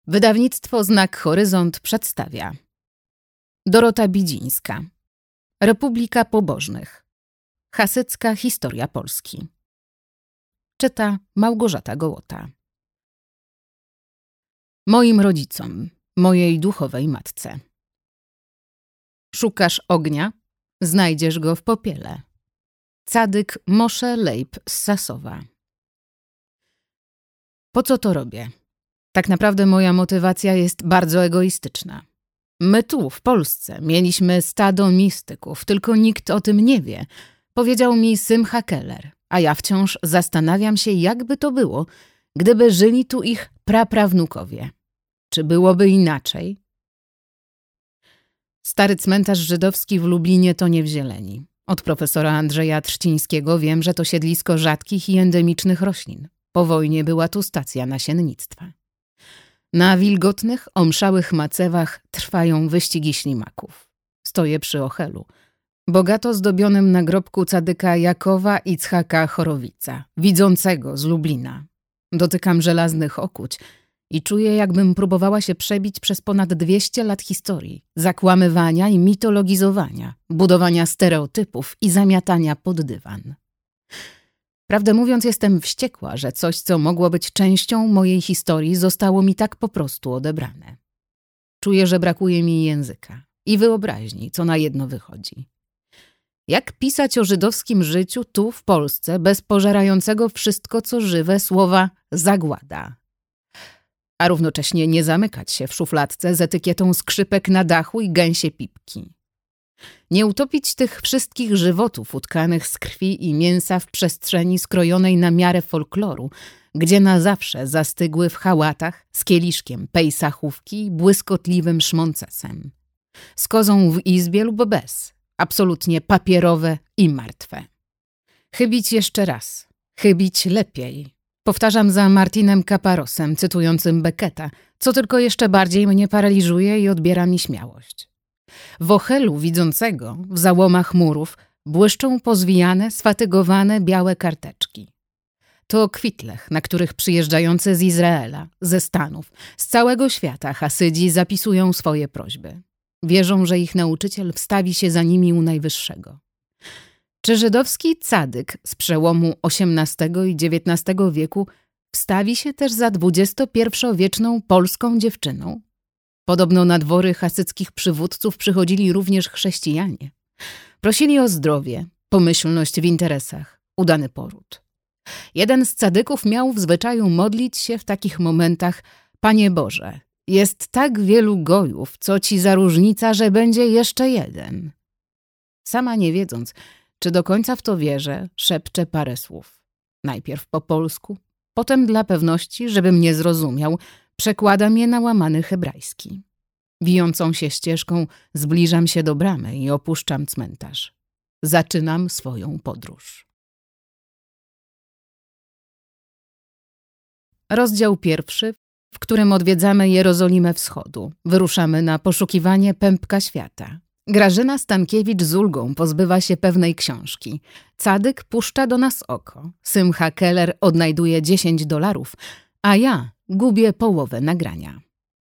Wydawnictwo Znak Horyzont przedstawia Dorota Bidzińska. Republika Pobożnych. Hasycka historia Polski. Czyta Małgorzata Gołota. Moim rodzicom, mojej duchowej matce. Szukasz ognia? Znajdziesz go w popiele. Cadyk Moshe Leib z Sasowa. Po co to robię? Tak naprawdę moja motywacja jest bardzo egoistyczna. My tu, w Polsce, mieliśmy stado mistyków, tylko nikt o tym nie wie. Powiedział mi Simcha Keller, a ja wciąż zastanawiam się, jakby to było, gdyby żyli tu ich praprawnukowie. Czy byłoby inaczej? Stary cmentarz żydowski w Lublinie tonie w zieleni. Od profesora Andrzeja Trzcińskiego wiem, że to siedlisko rzadkich i endemicznych roślin. Po wojnie była tu stacja nasiennictwa. Na wilgotnych, omszałych macewach trwają wyścigi ślimaków. Stoję przy Ochelu, bogato zdobionym nagrobku cadyka Jakowa Itzhaka Chorowica, widzącego z Lublina. Dotykam żelaznych okuć i czuję, jakbym próbowała się przebić przez ponad 200 lat historii, zakłamywania i mitologizowania, budowania stereotypów i zamiatania pod dywan. Prawdę mówiąc, jestem wściekła, że coś, co mogło być częścią mojej historii, zostało mi tak po prostu odebrane. Czuję, że brakuje mi języka i wyobraźni, co na jedno wychodzi. Jak pisać o żydowskim życiu tu, w Polsce, bez pożerającego wszystko, co żywe słowa zagłada? A równocześnie nie zamykać się w szufladce z etykietą skrzypek na dachu i gęsie pipki. Nie utopić tych wszystkich żywotów utkanych z krwi i mięsa w przestrzeni skrojonej na miarę folkloru, gdzie na zawsze zastygły w hałatach z kieliszkiem pejsachówki i błyskotliwym szmoncesem. Z kozą w izbie lub bez, absolutnie papierowe i martwe. Chybić jeszcze raz, chybić lepiej. Powtarzam za Martinem Kaparosem, cytującym Becketa, co tylko jeszcze bardziej mnie paraliżuje i odbiera mi śmiałość. W Ochelu widzącego, w załomach murów, błyszczą pozwijane, sfatygowane białe karteczki. To kwitlech, na których przyjeżdżający z Izraela, ze Stanów, z całego świata Hasydzi zapisują swoje prośby. Wierzą, że ich nauczyciel wstawi się za nimi u Najwyższego. Czy żydowski cadyk z przełomu XVIII i XIX wieku wstawi się też za XXI-wieczną polską dziewczyną? Podobno na dwory hasyckich przywódców przychodzili również chrześcijanie. Prosili o zdrowie, pomyślność w interesach, udany poród. Jeden z cadyków miał w zwyczaju modlić się w takich momentach: Panie Boże, jest tak wielu gojów, co ci za różnica, że będzie jeszcze jeden. Sama nie wiedząc, czy do końca w to wierzę, szepczę parę słów. Najpierw po polsku, potem dla pewności, żebym nie zrozumiał, przekładam je na łamany hebrajski. Wijącą się ścieżką zbliżam się do bramy i opuszczam cmentarz. Zaczynam swoją podróż. Rozdział 1, w którym odwiedzamy Jerozolimę Wschodu. Wyruszamy na poszukiwanie pępka świata. Grażyna Stankiewicz z ulgą pozbywa się pewnej książki. Cadyk puszcza do nas oko. Simcha Keller odnajduje $10, a ja gubię połowę nagrania.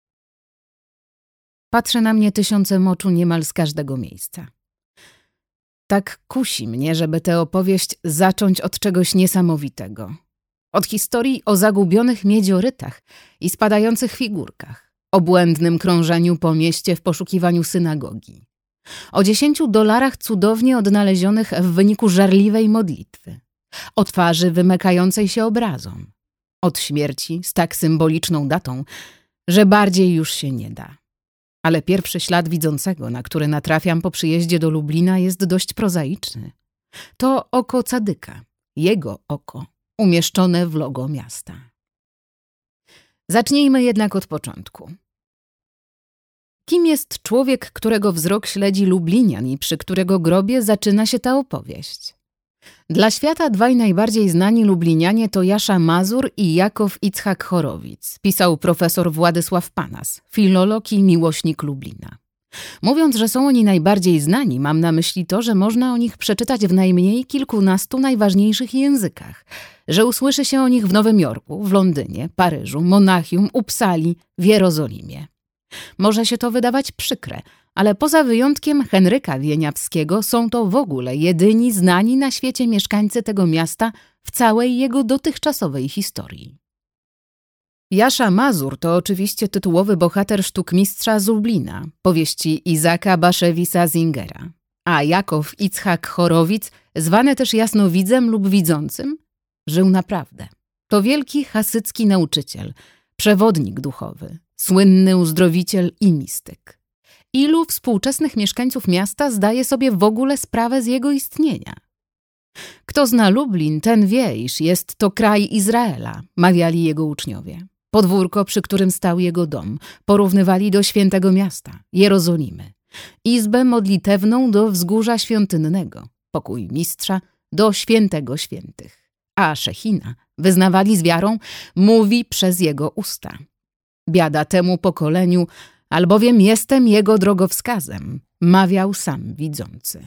Patrzy na mnie tysiące moczu niemal z każdego miejsca. Tak kusi mnie, żeby tę opowieść zacząć od czegoś niesamowitego. Od historii o zagubionych miedziorytach i spadających figurkach, o błędnym krążeniu po mieście w poszukiwaniu synagogi, o $10 cudownie odnalezionych w wyniku żarliwej modlitwy, o twarzy wymykającej się obrazom, od śmierci z tak symboliczną datą, że bardziej już się nie da. Ale pierwszy ślad widzącego, na który natrafiam po przyjeździe do Lublina, jest dość prozaiczny. To oko cadyka, jego oko, umieszczone w logo miasta. Zacznijmy jednak od początku. Kim jest człowiek, którego wzrok śledzi Lublinian i przy którego grobie zaczyna się ta opowieść? Dla świata dwaj najbardziej znani Lublinianie to Jasza Mazur i Jakow Itzhak Chorowic, pisał profesor Władysław Panas, filolog i miłośnik Lublina. Mówiąc, że są oni najbardziej znani, mam na myśli to, że można o nich przeczytać w najmniej kilkunastu najważniejszych językach, że usłyszy się o nich w Nowym Jorku, w Londynie, Paryżu, Monachium, Uppsali, w Jerozolimie. Może się to wydawać przykre, ale poza wyjątkiem Henryka Wieniawskiego są to w ogóle jedyni znani na świecie mieszkańcy tego miasta w całej jego dotychczasowej historii. Jasza Mazur to oczywiście tytułowy bohater sztukmistrza z Lublina, powieści Izaka Baszewisa Zingera, a Jakow Itzhak Chorowic, zwany też jasnowidzem lub widzącym, żył naprawdę. To wielki hasycki nauczyciel, przewodnik duchowy, słynny uzdrowiciel i mistyk. Ilu współczesnych mieszkańców miasta zdaje sobie w ogóle sprawę z jego istnienia? Kto zna Lublin, ten wie, iż jest to kraj Izraela, mawiali jego uczniowie. Podwórko, przy którym stał jego dom, porównywali do świętego miasta, Jerozolimy. Izbę modlitewną do wzgórza świątynnego, pokój mistrza do świętego świętych. A Szechina, wyznawali z wiarą, mówi przez jego usta. Biada temu pokoleniu, albowiem jestem jego drogowskazem, mawiał sam widzący.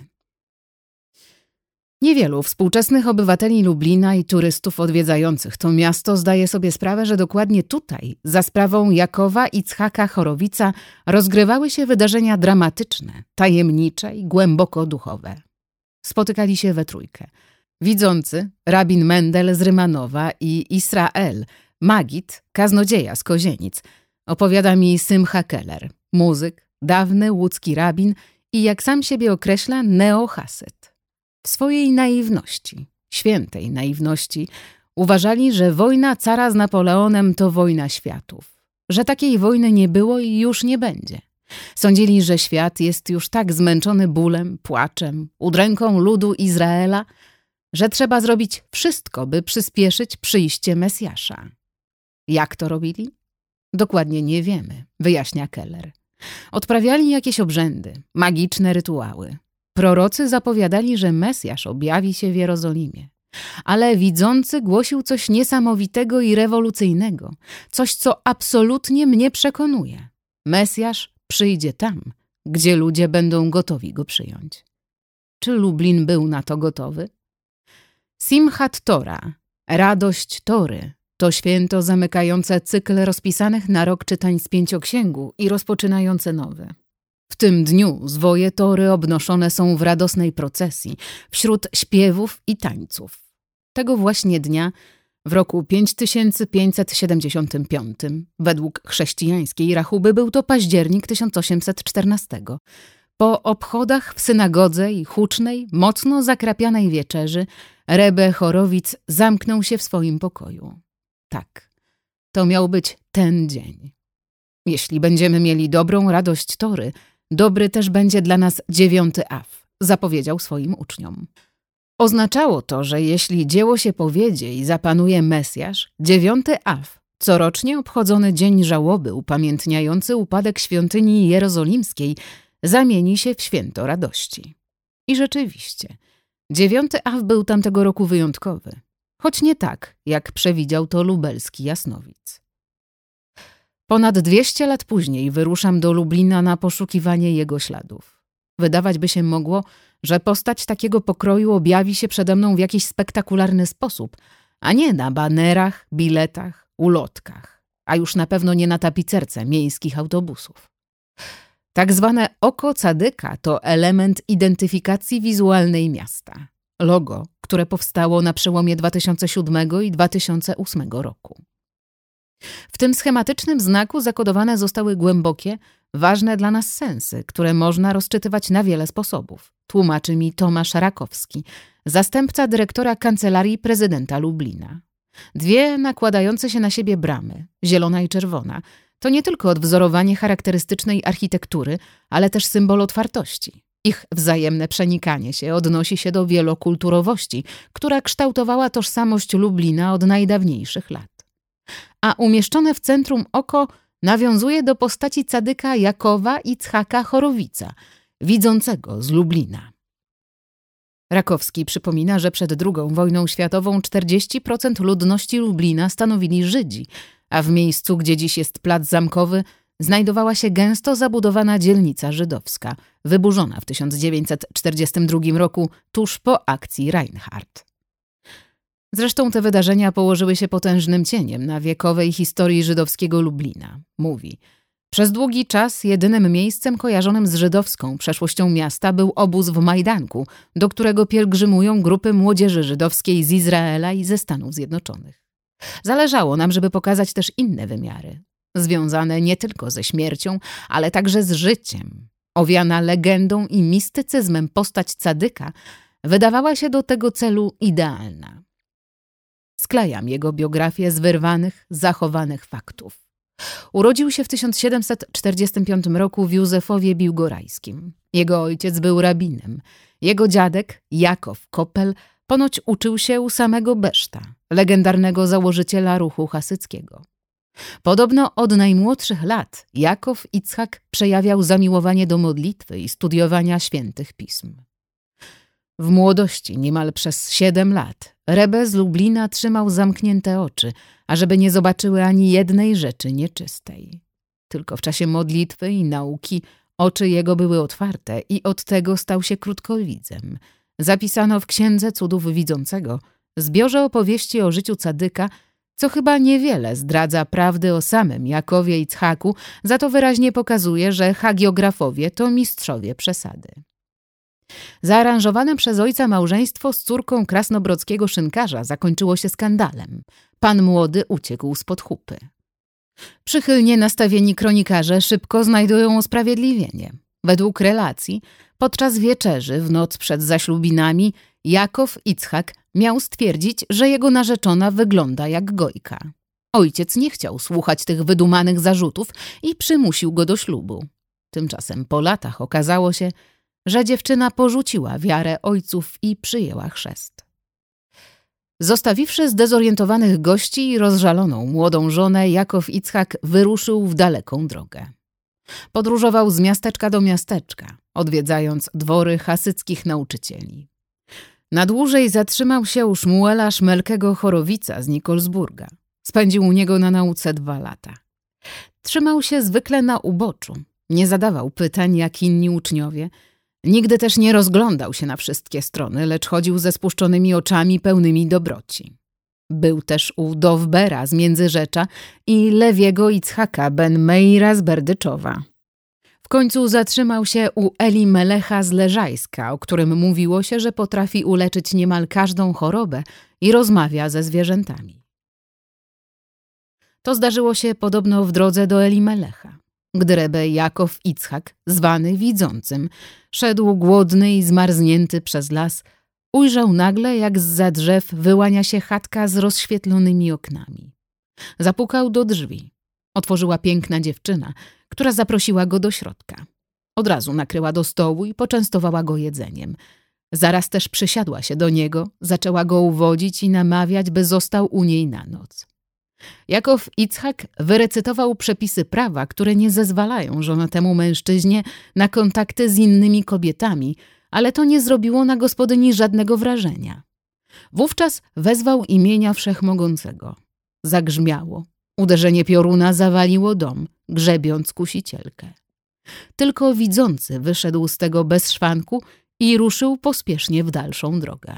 Niewielu współczesnych obywateli Lublina i turystów odwiedzających to miasto zdaje sobie sprawę, że dokładnie tutaj, za sprawą Jakowa Itzhaka Chorowica, rozgrywały się wydarzenia dramatyczne, tajemnicze i głęboko duchowe. Spotykali się we trójkę. Widzący, rabin Mendel z Rymanowa i Israel, Magid, kaznodzieja z Kozienic, opowiada mi Simcha Keller, muzyk, dawny łódzki rabin i jak sam siebie określa neohasyt. W swojej naiwności, świętej naiwności, uważali, że wojna cara z Napoleonem to wojna światów, że takiej wojny nie było i już nie będzie. Sądzili, że świat jest już tak zmęczony bólem, płaczem, udręką ludu Izraela, że trzeba zrobić wszystko, by przyspieszyć przyjście Mesjasza. Jak to robili? Dokładnie nie wiemy, wyjaśnia Keller. Odprawiali jakieś obrzędy, magiczne rytuały. Prorocy zapowiadali, że Mesjasz objawi się w Jerozolimie. Ale widzący głosił coś niesamowitego i rewolucyjnego, coś, co absolutnie mnie przekonuje. Mesjasz przyjdzie tam, gdzie ludzie będą gotowi go przyjąć. Czy Lublin był na to gotowy? Simchat Tora, radość Tory, to święto zamykające cykl rozpisanych na rok czytań z Pięcioksięgu i rozpoczynające nowy. W tym dniu zwoje Tory obnoszone są w radosnej procesji, wśród śpiewów i tańców. Tego właśnie dnia, w roku 5575, według chrześcijańskiej rachuby był to październik 1814, po obchodach w synagodze i hucznej, mocno zakrapianej wieczerzy, Rebbe Chorowic zamknął się w swoim pokoju. Tak, to miał być ten dzień. Jeśli będziemy mieli dobrą radość Tory, dobry też będzie dla nas 9 Av, zapowiedział swoim uczniom. Oznaczało to, że jeśli dzieło się powiedzie i zapanuje Mesjasz, 9 Av, corocznie obchodzony dzień żałoby upamiętniający upadek świątyni jerozolimskiej, zamieni się w święto radości. I rzeczywiście, 9 Av był tamtego roku wyjątkowy, choć nie tak, jak przewidział to lubelski jasnowic. Ponad 200 lat później wyruszam do Lublina na poszukiwanie jego śladów. Wydawać by się mogło, że postać takiego pokroju objawi się przede mną w jakiś spektakularny sposób, a nie na banerach, biletach, ulotkach, a już na pewno nie na tapicerce miejskich autobusów. Tak zwane oko cadyka to element identyfikacji wizualnej miasta. Logo, które powstało na przełomie 2007 i 2008 roku. W tym schematycznym znaku zakodowane zostały głębokie, ważne dla nas sensy, które można rozczytywać na wiele sposobów, tłumaczy mi Tomasz Rakowski, zastępca dyrektora Kancelarii Prezydenta Lublina. 2 nakładające się na siebie bramy, zielona i czerwona, to nie tylko odwzorowanie charakterystycznej architektury, ale też symbol otwartości. Ich wzajemne przenikanie się odnosi się do wielokulturowości, która kształtowała tożsamość Lublina od najdawniejszych lat. A umieszczone w centrum oko nawiązuje do postaci cadyka Jakowa Itzhaka Chorowica, widzącego z Lublina. Rakowski przypomina, że przed II wojną światową 40% ludności Lublina stanowili Żydzi, a w miejscu, gdzie dziś jest plac Zamkowy, znajdowała się gęsto zabudowana dzielnica żydowska, wyburzona w 1942 roku tuż po akcji Reinhardt. Zresztą te wydarzenia położyły się potężnym cieniem na wiekowej historii żydowskiego Lublina. Mówi: przez długi czas jedynym miejscem kojarzonym z żydowską przeszłością miasta był obóz w Majdanku, do którego pielgrzymują grupy młodzieży żydowskiej z Izraela i ze Stanów Zjednoczonych. Zależało nam, żeby pokazać też inne wymiary, związane nie tylko ze śmiercią, ale także z życiem. Owiana legendą i mistycyzmem postać Cadyka wydawała się do tego celu idealna. Sklejam jego biografię z wyrwanych, zachowanych faktów. Urodził się w 1745 roku w Józefowie Biłgorajskim. Jego ojciec był rabinem. Jego dziadek, Jakow Kopel, ponoć uczył się u samego Beszta, legendarnego założyciela ruchu hasyckiego. Podobno od najmłodszych lat Jakow Itzhak przejawiał zamiłowanie do modlitwy i studiowania świętych pism. W młodości, niemal przez 7 lat, Rebbe z Lublina trzymał zamknięte oczy, ażeby nie zobaczyły ani jednej rzeczy nieczystej. Tylko w czasie modlitwy i nauki oczy jego były otwarte i od tego stał się krótkowidzem. Zapisano w Księdze Cudów Widzącego, zbiorze opowieści o życiu Cadyka, co chyba niewiele zdradza prawdy o samym Jakowie Itzhaku, za to wyraźnie pokazuje, że hagiografowie to mistrzowie przesady. Zaaranżowane przez ojca małżeństwo z córką krasnobrodzkiego szynkarza zakończyło się skandalem. Pan młody uciekł spod chupy. Przychylnie nastawieni kronikarze szybko znajdują usprawiedliwienie. Według relacji, podczas wieczerzy w noc przed zaślubinami Jakow Itzhak miał stwierdzić, że jego narzeczona wygląda jak Gojka. Ojciec nie chciał słuchać tych wydumanych zarzutów i przymusił go do ślubu. Tymczasem po latach okazało się, że dziewczyna porzuciła wiarę ojców i przyjęła chrzest. Zostawiwszy zdezorientowanych gości i rozżaloną młodą żonę, Jakow Itzhak wyruszył w daleką drogę. Podróżował z miasteczka do miasteczka, odwiedzając dwory hasyckich nauczycieli. Na dłużej zatrzymał się u Szmuela Szmelkego Chorowica z Nikolsburga. Spędził u niego na nauce 2 lata. Trzymał się zwykle na uboczu, nie zadawał pytań jak inni uczniowie, nigdy też nie rozglądał się na wszystkie strony, lecz chodził ze spuszczonymi oczami pełnymi dobroci. Był też u Dowbera z Międzyrzecza i Lewiego Itzhaka ben Meira z Berdyczowa. W końcu zatrzymał się u Eli Melecha z Leżajska, o którym mówiło się, że potrafi uleczyć niemal każdą chorobę i rozmawia ze zwierzętami. To zdarzyło się podobno w drodze do Eli Melecha, gdy Rebbe Jakow Itzhak, zwany Widzącym, szedł głodny i zmarznięty przez las, ujrzał nagle, jak zza drzew wyłania się chatka z rozświetlonymi oknami. Zapukał do drzwi. Otworzyła piękna dziewczyna, która zaprosiła go do środka. Od razu nakryła do stołu i poczęstowała go jedzeniem. Zaraz też przysiadła się do niego, zaczęła go uwodzić i namawiać, by został u niej na noc. Jakow Itzhak wyrecytował przepisy prawa, które nie zezwalają żonatemu mężczyźnie na kontakty z innymi kobietami, ale to nie zrobiło na gospodyni żadnego wrażenia. Wówczas wezwał imienia Wszechmogącego. Zagrzmiało. Uderzenie pioruna zawaliło dom, grzebiąc kusicielkę. Tylko Widzący wyszedł z tego bez szwanku i ruszył pospiesznie w dalszą drogę.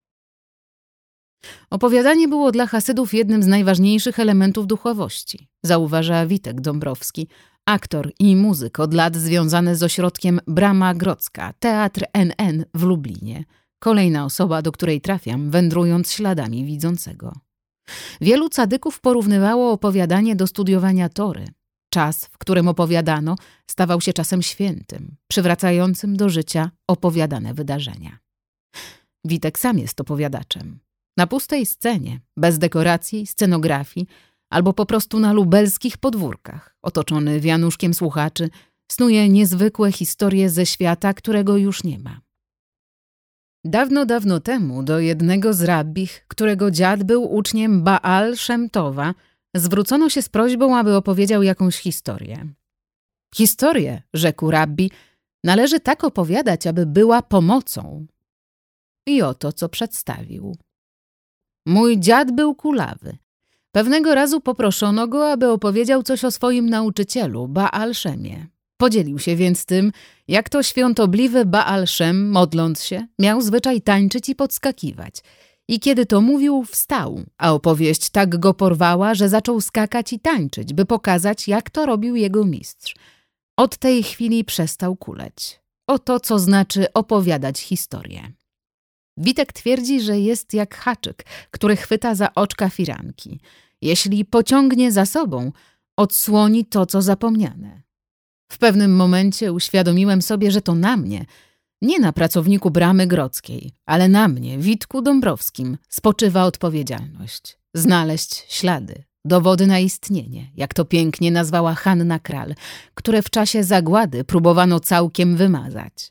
Opowiadanie było dla Hasydów jednym z najważniejszych elementów duchowości, zauważa Witek Dąbrowski, aktor i muzyk od lat związany z ośrodkiem Brama Grodzka, Teatr NN w Lublinie. Kolejna osoba, do której trafiam, wędrując śladami Widzącego. Wielu cadyków porównywało opowiadanie do studiowania Tory. Czas, w którym opowiadano, stawał się czasem świętym, przywracającym do życia opowiadane wydarzenia. Witek sam jest opowiadaczem. Na pustej scenie, bez dekoracji, scenografii, albo po prostu na lubelskich podwórkach, otoczony wianuszkiem słuchaczy, snuje niezwykłe historie ze świata, którego już nie ma. Dawno, dawno temu do jednego z rabbich, którego dziad był uczniem Baal Szemtowa, zwrócono się z prośbą, aby opowiedział jakąś historię. Historię, rzekł rabbi, należy tak opowiadać, aby była pomocą. I oto, co przedstawił. Mój dziad był kulawy. Pewnego razu poproszono go, aby opowiedział coś o swoim nauczycielu, Baal Szemie. Podzielił się więc tym, jak to świątobliwy Baal Szem, modląc się, miał zwyczaj tańczyć i podskakiwać. I kiedy to mówił, wstał, a opowieść tak go porwała, że zaczął skakać i tańczyć, by pokazać, jak to robił jego mistrz. Od tej chwili przestał kuleć. Oto co znaczy opowiadać historię. Witek twierdzi, że jest jak haczyk, który chwyta za oczka firanki. Jeśli pociągnie za sobą, odsłoni to, co zapomniane. W pewnym momencie uświadomiłem sobie, że to na mnie, nie na pracowniku Bramy Grodzkiej, ale na mnie, Witku Dąbrowskim, spoczywa odpowiedzialność. Znaleźć ślady, dowody na istnienie, jak to pięknie nazwała Hanna Kral, które w czasie zagłady próbowano całkiem wymazać.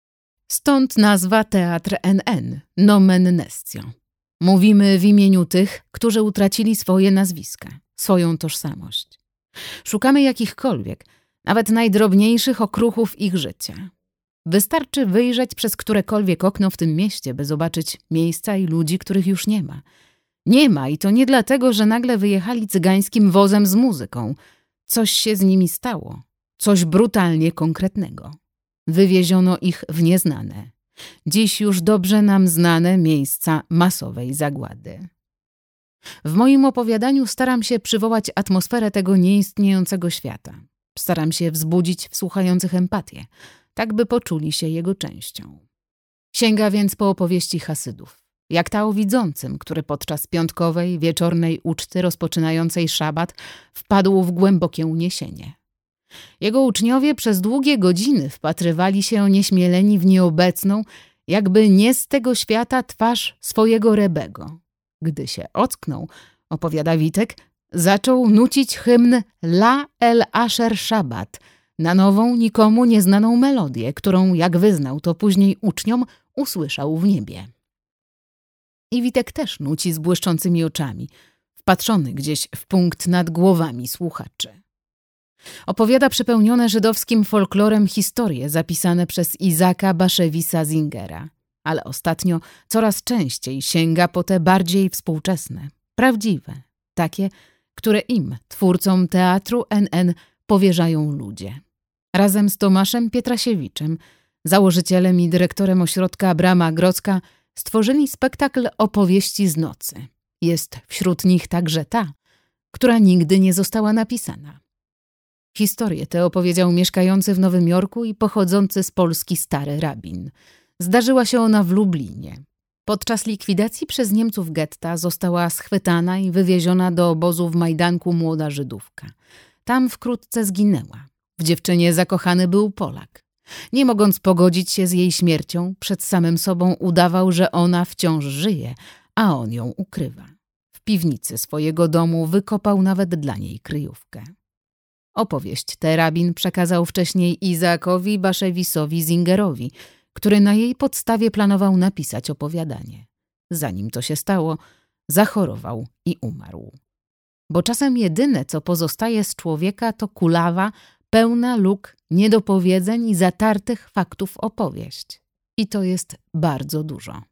Stąd nazwa Teatr NN, nomen nestio. Mówimy w imieniu tych, którzy utracili swoje nazwiska, swoją tożsamość. Szukamy jakichkolwiek, nawet najdrobniejszych okruchów ich życia. Wystarczy wyjrzeć przez którekolwiek okno w tym mieście, by zobaczyć miejsca i ludzi, których już nie ma. Nie ma i to nie dlatego, że nagle wyjechali cygańskim wozem z muzyką. Coś się z nimi stało, coś brutalnie konkretnego. Wywieziono ich w nieznane, dziś już dobrze nam znane miejsca masowej zagłady. W moim opowiadaniu staram się przywołać atmosferę tego nieistniejącego świata. Staram się wzbudzić w słuchających empatię, tak by poczuli się jego częścią. Sięga więc po opowieści Hasydów, jak ta o widzącym, który podczas piątkowej, wieczornej uczty rozpoczynającej szabat wpadł w głębokie uniesienie. Jego uczniowie przez długie godziny wpatrywali się onieśmieleni w nieobecną, jakby nie z tego świata twarz swojego Rebego. Gdy się ocknął, opowiada Witek, zaczął nucić hymn La El Asher Shabbat, na nową, nikomu nieznaną melodię, którą, jak wyznał to później uczniom, usłyszał w niebie. I Witek też nuci z błyszczącymi oczami, wpatrzony gdzieś w punkt nad głowami słuchaczy. Opowiada przepełnione żydowskim folklorem historie zapisane przez Izaka Baszewisa Zingera, ale ostatnio coraz częściej sięga po te bardziej współczesne, prawdziwe, takie, które im, twórcom Teatru NN, powierzają ludzie. Razem z Tomaszem Pietrasiewiczem, założycielem i dyrektorem ośrodka Brama Grodzka, stworzyli spektakl Opowieści z nocy. Jest wśród nich także ta, która nigdy nie została napisana. Historię tę opowiedział mieszkający w Nowym Jorku i pochodzący z Polski stary rabin. Zdarzyła się ona w Lublinie. Podczas likwidacji przez Niemców getta została schwytana i wywieziona do obozu w Majdanku młoda Żydówka. Tam wkrótce zginęła. W dziewczynie zakochany był Polak. Nie mogąc pogodzić się z jej śmiercią, przed samym sobą udawał, że ona wciąż żyje, a on ją ukrywa. W piwnicy swojego domu wykopał nawet dla niej kryjówkę. Opowieść tę rabin przekazał wcześniej Izaakowi Baszewisowi Zingerowi, który na jej podstawie planował napisać opowiadanie. Zanim to się stało, zachorował i umarł. Bo czasem jedyne, co pozostaje z człowieka, to kulawa, pełna luk, niedopowiedzeń i zatartych faktów opowieść. I to jest bardzo dużo.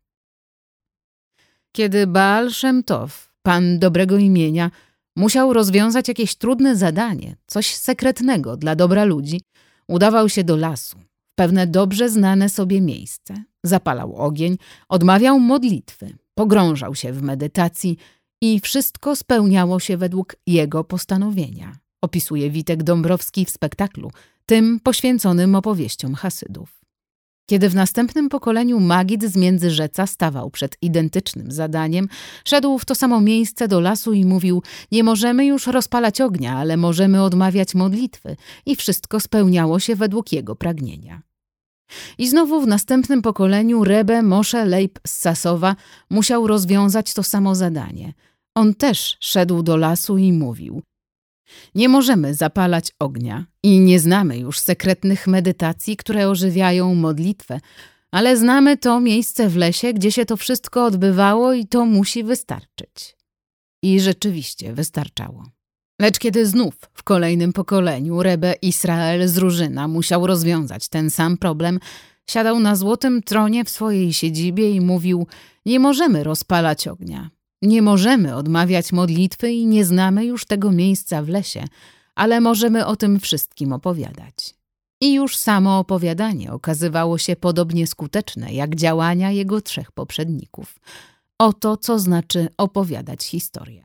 Kiedy Baal Szem Tov, pan dobrego imienia, musiał rozwiązać jakieś trudne zadanie, coś sekretnego dla dobra ludzi, udawał się do lasu, w pewne dobrze znane sobie miejsce, zapalał ogień, odmawiał modlitwy, pogrążał się w medytacji i wszystko spełniało się według jego postanowienia, opisuje Witek Dąbrowski w spektaklu, tym poświęconym opowieściom Hasydów. Kiedy w następnym pokoleniu Magid z Międzyrzeca stawał przed identycznym zadaniem, szedł w to samo miejsce do lasu i mówił: nie możemy już rozpalać ognia, ale możemy odmawiać modlitwy, i wszystko spełniało się według jego pragnienia. I znowu w następnym pokoleniu Rebbe Moshe Leib z Sasowa musiał rozwiązać to samo zadanie. On też szedł do lasu i mówił: nie możemy zapalać ognia i nie znamy już sekretnych medytacji, które ożywiają modlitwę, ale znamy to miejsce w lesie, gdzie się to wszystko odbywało i to musi wystarczyć. I rzeczywiście wystarczało. Lecz kiedy znów w kolejnym pokoleniu Rebbe Israel z Różyna musiał rozwiązać ten sam problem, siadał na złotym tronie w swojej siedzibie i mówił: nie możemy rozpalać ognia, Nie możemy odmawiać modlitwy i nie znamy już tego miejsca w lesie, ale możemy o tym wszystkim opowiadać. I już samo opowiadanie okazywało się podobnie skuteczne jak działania jego 3 poprzedników. Oto, co znaczy opowiadać historię.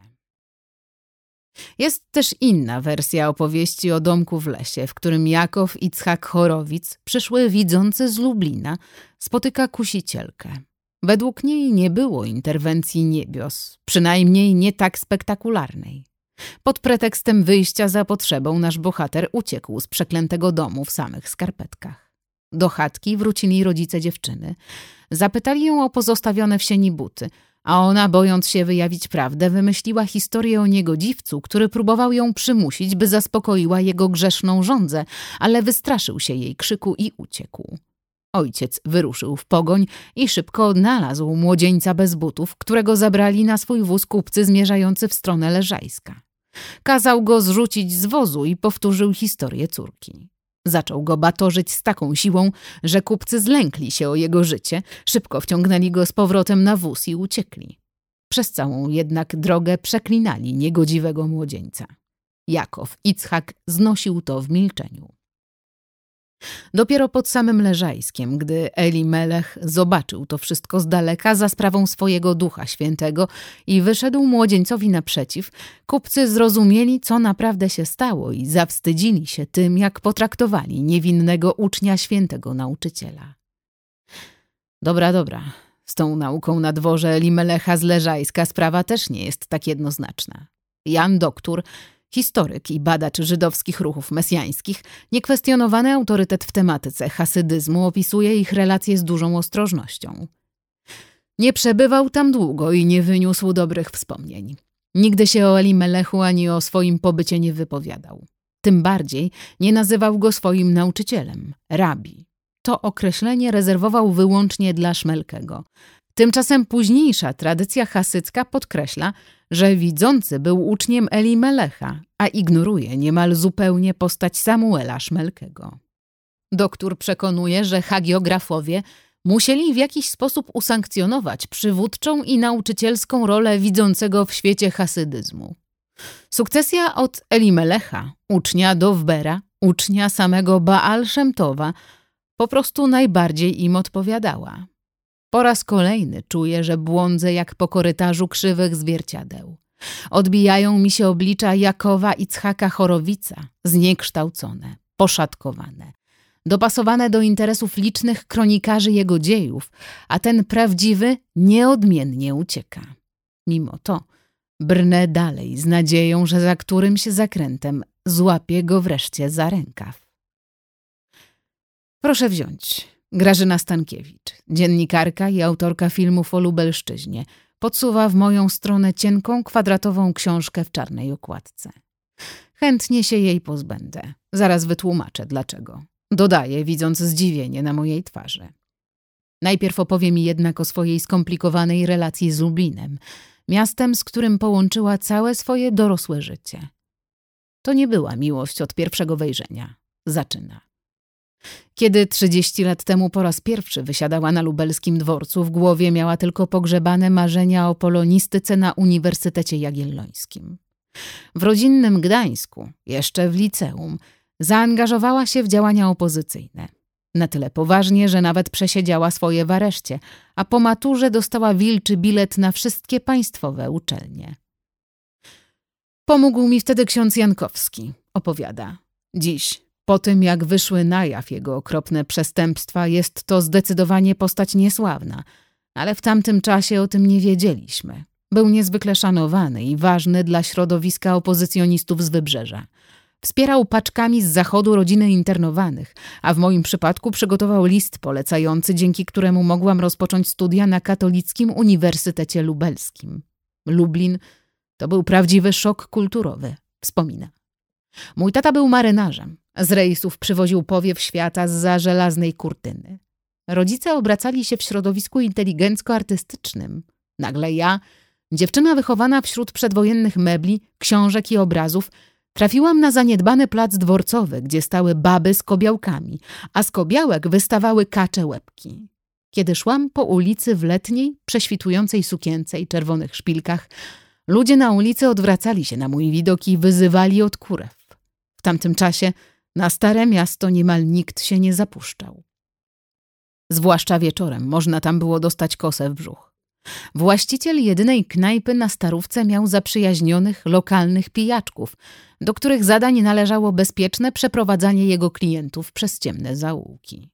Jest też inna wersja opowieści o domku w lesie, w którym Jakov Itzhak Chorowic, przyszły widzący z Lublina, spotyka kusicielkę. Według niej nie było interwencji niebios, przynajmniej nie tak spektakularnej. Pod pretekstem wyjścia za potrzebą nasz bohater uciekł z przeklętego domu w samych skarpetkach. Do chatki wrócili rodzice dziewczyny. Zapytali ją o pozostawione w sieni buty, a ona, bojąc się wyjawić prawdę, wymyśliła historię o niegodziwcu, który próbował ją przymusić, by zaspokoiła jego grzeszną żądzę, ale wystraszył się jej krzyku i uciekł. Ojciec wyruszył w pogoń i szybko odnalazł młodzieńca bez butów, którego zabrali na swój wóz kupcy zmierzający w stronę Leżajska. Kazał go zrzucić z wozu i powtórzył historię córki. Zaczął go batorzyć z taką siłą, że kupcy zlękli się o jego życie, szybko wciągnęli go z powrotem na wóz i uciekli. Przez całą jednak drogę przeklinali niegodziwego młodzieńca. Jakov Itzhak znosił to w milczeniu. Dopiero pod samym Leżajskiem, gdy Elimelech zobaczył to wszystko z daleka za sprawą swojego Ducha Świętego i wyszedł młodzieńcowi naprzeciw, kupcy zrozumieli, co naprawdę się stało i zawstydzili się tym, jak potraktowali niewinnego ucznia świętego nauczyciela. Dobra, z tą nauką na dworze Elimelecha z Leżajska sprawa też nie jest tak jednoznaczna. Jan Doktor, historyk i badacz żydowskich ruchów mesjańskich, niekwestionowany autorytet w tematyce hasydyzmu, opisuje ich relacje z dużą ostrożnością. Nie przebywał tam długo i nie wyniósł dobrych wspomnień. Nigdy się o Elimelechu ani o swoim pobycie nie wypowiadał. Tym bardziej nie nazywał go swoim nauczycielem, rabi. To określenie rezerwował wyłącznie dla Szmelkego. Tymczasem późniejsza tradycja hasycka podkreśla, że widzący był uczniem Elimelecha, a ignoruje niemal zupełnie postać Samuela Szmelkego. Doktor przekonuje, że hagiografowie musieli w jakiś sposób usankcjonować przywódczą i nauczycielską rolę widzącego w świecie hasydyzmu. Sukcesja od Elimelecha, ucznia Dowbera, ucznia samego Baal Szem Towa, po prostu najbardziej im odpowiadała. Po raz kolejny czuję, że błądzę jak po korytarzu krzywych zwierciadeł. Odbijają mi się oblicza Jakowa Itzhaka Chorowica, zniekształcone, poszatkowane, dopasowane do interesów licznych kronikarzy jego dziejów, a ten prawdziwy nieodmiennie ucieka. Mimo to brnę dalej z nadzieją, że za którymś zakrętem złapię go wreszcie za rękaw. Proszę wziąć. Grażyna Stankiewicz, dziennikarka i autorka filmów o Lubelszczyźnie, podsuwa w moją stronę cienką, kwadratową książkę w czarnej okładce. Chętnie się jej pozbędę. Zaraz wytłumaczę dlaczego. Dodaję, widząc zdziwienie na mojej twarzy. Najpierw opowie mi jednak o swojej skomplikowanej relacji z Lublinem, miastem, z którym połączyła całe swoje dorosłe życie. To nie była miłość od pierwszego wejrzenia. Zaczyna. Kiedy 30 lat temu po raz pierwszy wysiadała na lubelskim dworcu, w głowie miała tylko pogrzebane marzenia o polonistyce na Uniwersytecie Jagiellońskim. W rodzinnym Gdańsku, jeszcze w liceum, zaangażowała się w działania opozycyjne. Na tyle poważnie, że nawet przesiedziała swoje w areszcie, a po maturze dostała wilczy bilet na wszystkie państwowe uczelnie. Pomógł mi wtedy ksiądz Jankowski, opowiada. Dziś, po tym jak wyszły na jaw jego okropne przestępstwa, jest to zdecydowanie postać niesławna, ale w tamtym czasie o tym nie wiedzieliśmy. Był niezwykle szanowany i ważny dla środowiska opozycjonistów z Wybrzeża. Wspierał paczkami z zachodu rodziny internowanych, a w moim przypadku przygotował list polecający, dzięki któremu mogłam rozpocząć studia na Katolickim Uniwersytecie Lubelskim. Lublin to był prawdziwy szok kulturowy, wspomina. Mój tata był marynarzem. Z rejsów przywoził powiew świata zza żelaznej kurtyny. Rodzice obracali się w środowisku inteligencko-artystycznym. Nagle ja, dziewczyna wychowana wśród przedwojennych mebli, książek i obrazów, trafiłam na zaniedbany plac dworcowy, gdzie stały baby z kobiałkami, a z kobiałek wystawały kacze łebki. Kiedy szłam po ulicy w letniej, prześwitującej sukience i czerwonych szpilkach, ludzie na ulicy odwracali się na mój widok i wyzywali od kurew. W tamtym czasie na Stare Miasto niemal nikt się nie zapuszczał. Zwłaszcza wieczorem można tam było dostać kosę w brzuch. Właściciel jedynej knajpy na Starówce miał zaprzyjaźnionych, lokalnych pijaczków, do których zadań należało bezpieczne przeprowadzanie jego klientów przez ciemne zaułki.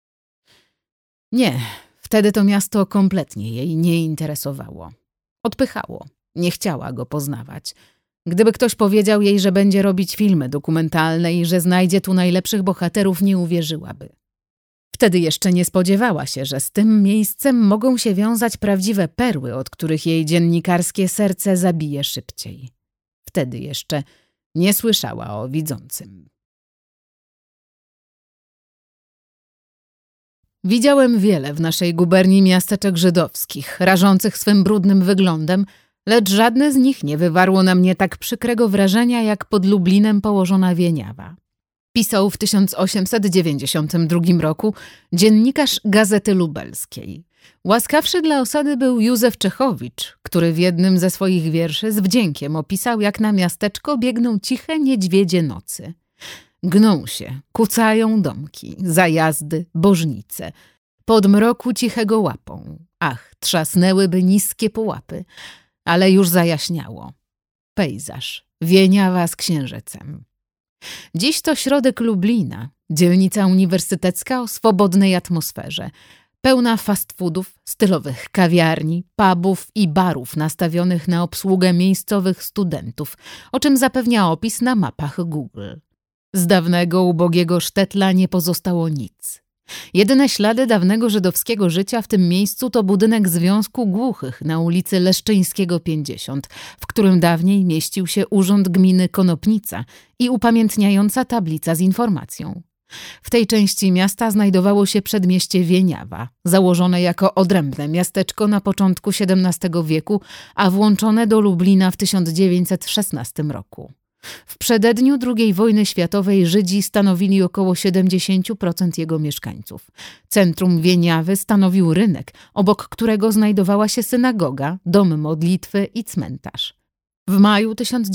Nie, wtedy to miasto kompletnie jej nie interesowało. Odpychało, nie chciała go poznawać. Gdyby ktoś powiedział jej, że będzie robić filmy dokumentalne i że znajdzie tu najlepszych bohaterów, nie uwierzyłaby. Wtedy jeszcze nie spodziewała się, że z tym miejscem mogą się wiązać prawdziwe perły, od których jej dziennikarskie serce zabije szybciej. Wtedy jeszcze nie słyszała o Widzącym. Widziałem wiele w naszej guberni miasteczek żydowskich, rażących swym brudnym wyglądem, lecz żadne z nich nie wywarło na mnie tak przykrego wrażenia, jak pod Lublinem położona Wieniawa. Pisał w 1892 roku dziennikarz Gazety Lubelskiej. Łaskawszy dla osady był Józef Czechowicz, który w jednym ze swoich wierszy z wdziękiem opisał, jak na miasteczko biegną ciche niedźwiedzie nocy. Gną się, kucają domki, zajazdy, bożnice. Pod mroku cichego łapą. Ach, trzasnęłyby niskie pułapy, ale już zajaśniało. Pejzaż, Wieniawa z księżycem. Dziś to środek Lublina, dzielnica uniwersytecka o swobodnej atmosferze, pełna fast foodów, stylowych kawiarni, pubów i barów nastawionych na obsługę miejscowych studentów, o czym zapewnia opis na mapach Google. Z dawnego, ubogiego Sztetla nie pozostało nic. Jedyne ślady dawnego żydowskiego życia w tym miejscu to budynek Związku Głuchych na ulicy Leszczyńskiego 50, w którym dawniej mieścił się Urząd Gminy Konopnica i upamiętniająca tablica z informacją. W tej części miasta znajdowało się przedmieście Wieniawa, założone jako odrębne miasteczko na początku XVII wieku, a włączone do Lublina w 1916 roku. W przededniu II wojny światowej Żydzi stanowili około 70% jego mieszkańców. Centrum Wieniawy stanowił rynek, obok którego znajdowała się synagoga, dom modlitwy i cmentarz. W maju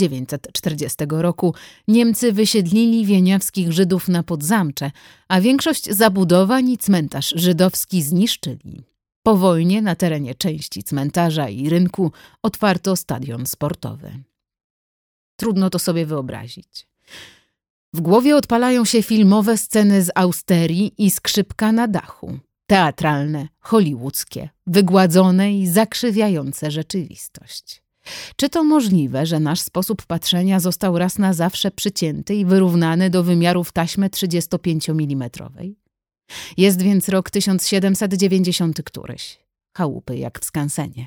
1940 roku Niemcy wysiedlili wieniawskich Żydów na Podzamcze, a większość zabudowań i cmentarz żydowski zniszczyli. Po wojnie na terenie części cmentarza i rynku otwarto stadion sportowy. Trudno to sobie wyobrazić. W głowie odpalają się filmowe sceny z austerii i Skrzypka na dachu. Teatralne, hollywoodzkie, wygładzone i zakrzywiające rzeczywistość. Czy to możliwe, że nasz sposób patrzenia został raz na zawsze przycięty i wyrównany do wymiarów taśmy 35 mm? Jest więc rok 1790 któryś. Chałupy jak w skansenie.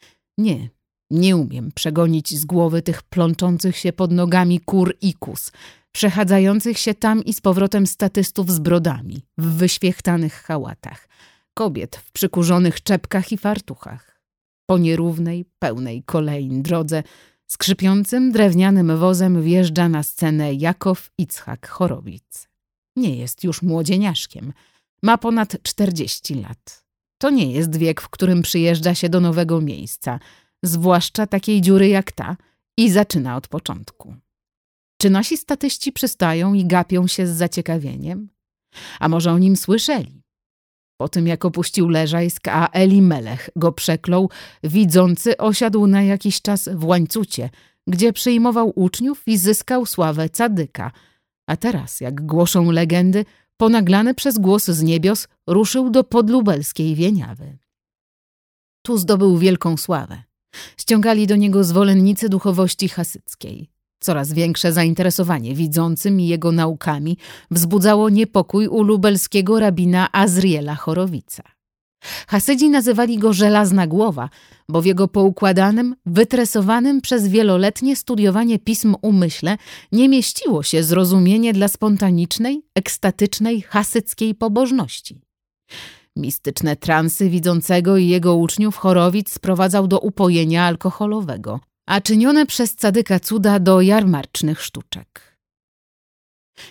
Nie umiem przegonić z głowy tych plączących się pod nogami kur i kus, przechadzających się tam i z powrotem statystów z brodami, w wyświechtanych hałatach, kobiet w przykurzonych czepkach i fartuchach. Po nierównej, pełnej kolein drodze, skrzypiącym drewnianym wozem wjeżdża na scenę Jakow Itzhak Horowitz. Nie jest już młodzieniaszkiem, ma ponad 40 lat. To nie jest wiek, w którym przyjeżdża się do nowego miejsca, zwłaszcza takiej dziury jak ta, i zaczyna od początku. Czy nasi statyści przystają i gapią się z zaciekawieniem? A może o nim słyszeli? Po tym, jak opuścił Leżajsk, a Elimelech go przeklął, Widzący osiadł na jakiś czas w Łańcucie, gdzie przyjmował uczniów i zyskał sławę cadyka. A teraz, jak głoszą legendy, ponaglany przez głos z niebios, ruszył do podlubelskiej Wieniawy. Tu zdobył wielką sławę. Ściągali do niego zwolennicy duchowości hasyckiej. Coraz większe zainteresowanie Widzącym i jego naukami wzbudzało niepokój u lubelskiego rabina Azriela Horowica. Hasydzi nazywali go Żelazna Głowa, bo w jego poukładanym, wytresowanym przez wieloletnie studiowanie pism umyśle nie mieściło się zrozumienie dla spontanicznej, ekstatycznej, hasyckiej pobożności. Mistyczne transy Widzącego i jego uczniów Horowic sprowadzał do upojenia alkoholowego, a czynione przez cadyka cuda do jarmarcznych sztuczek.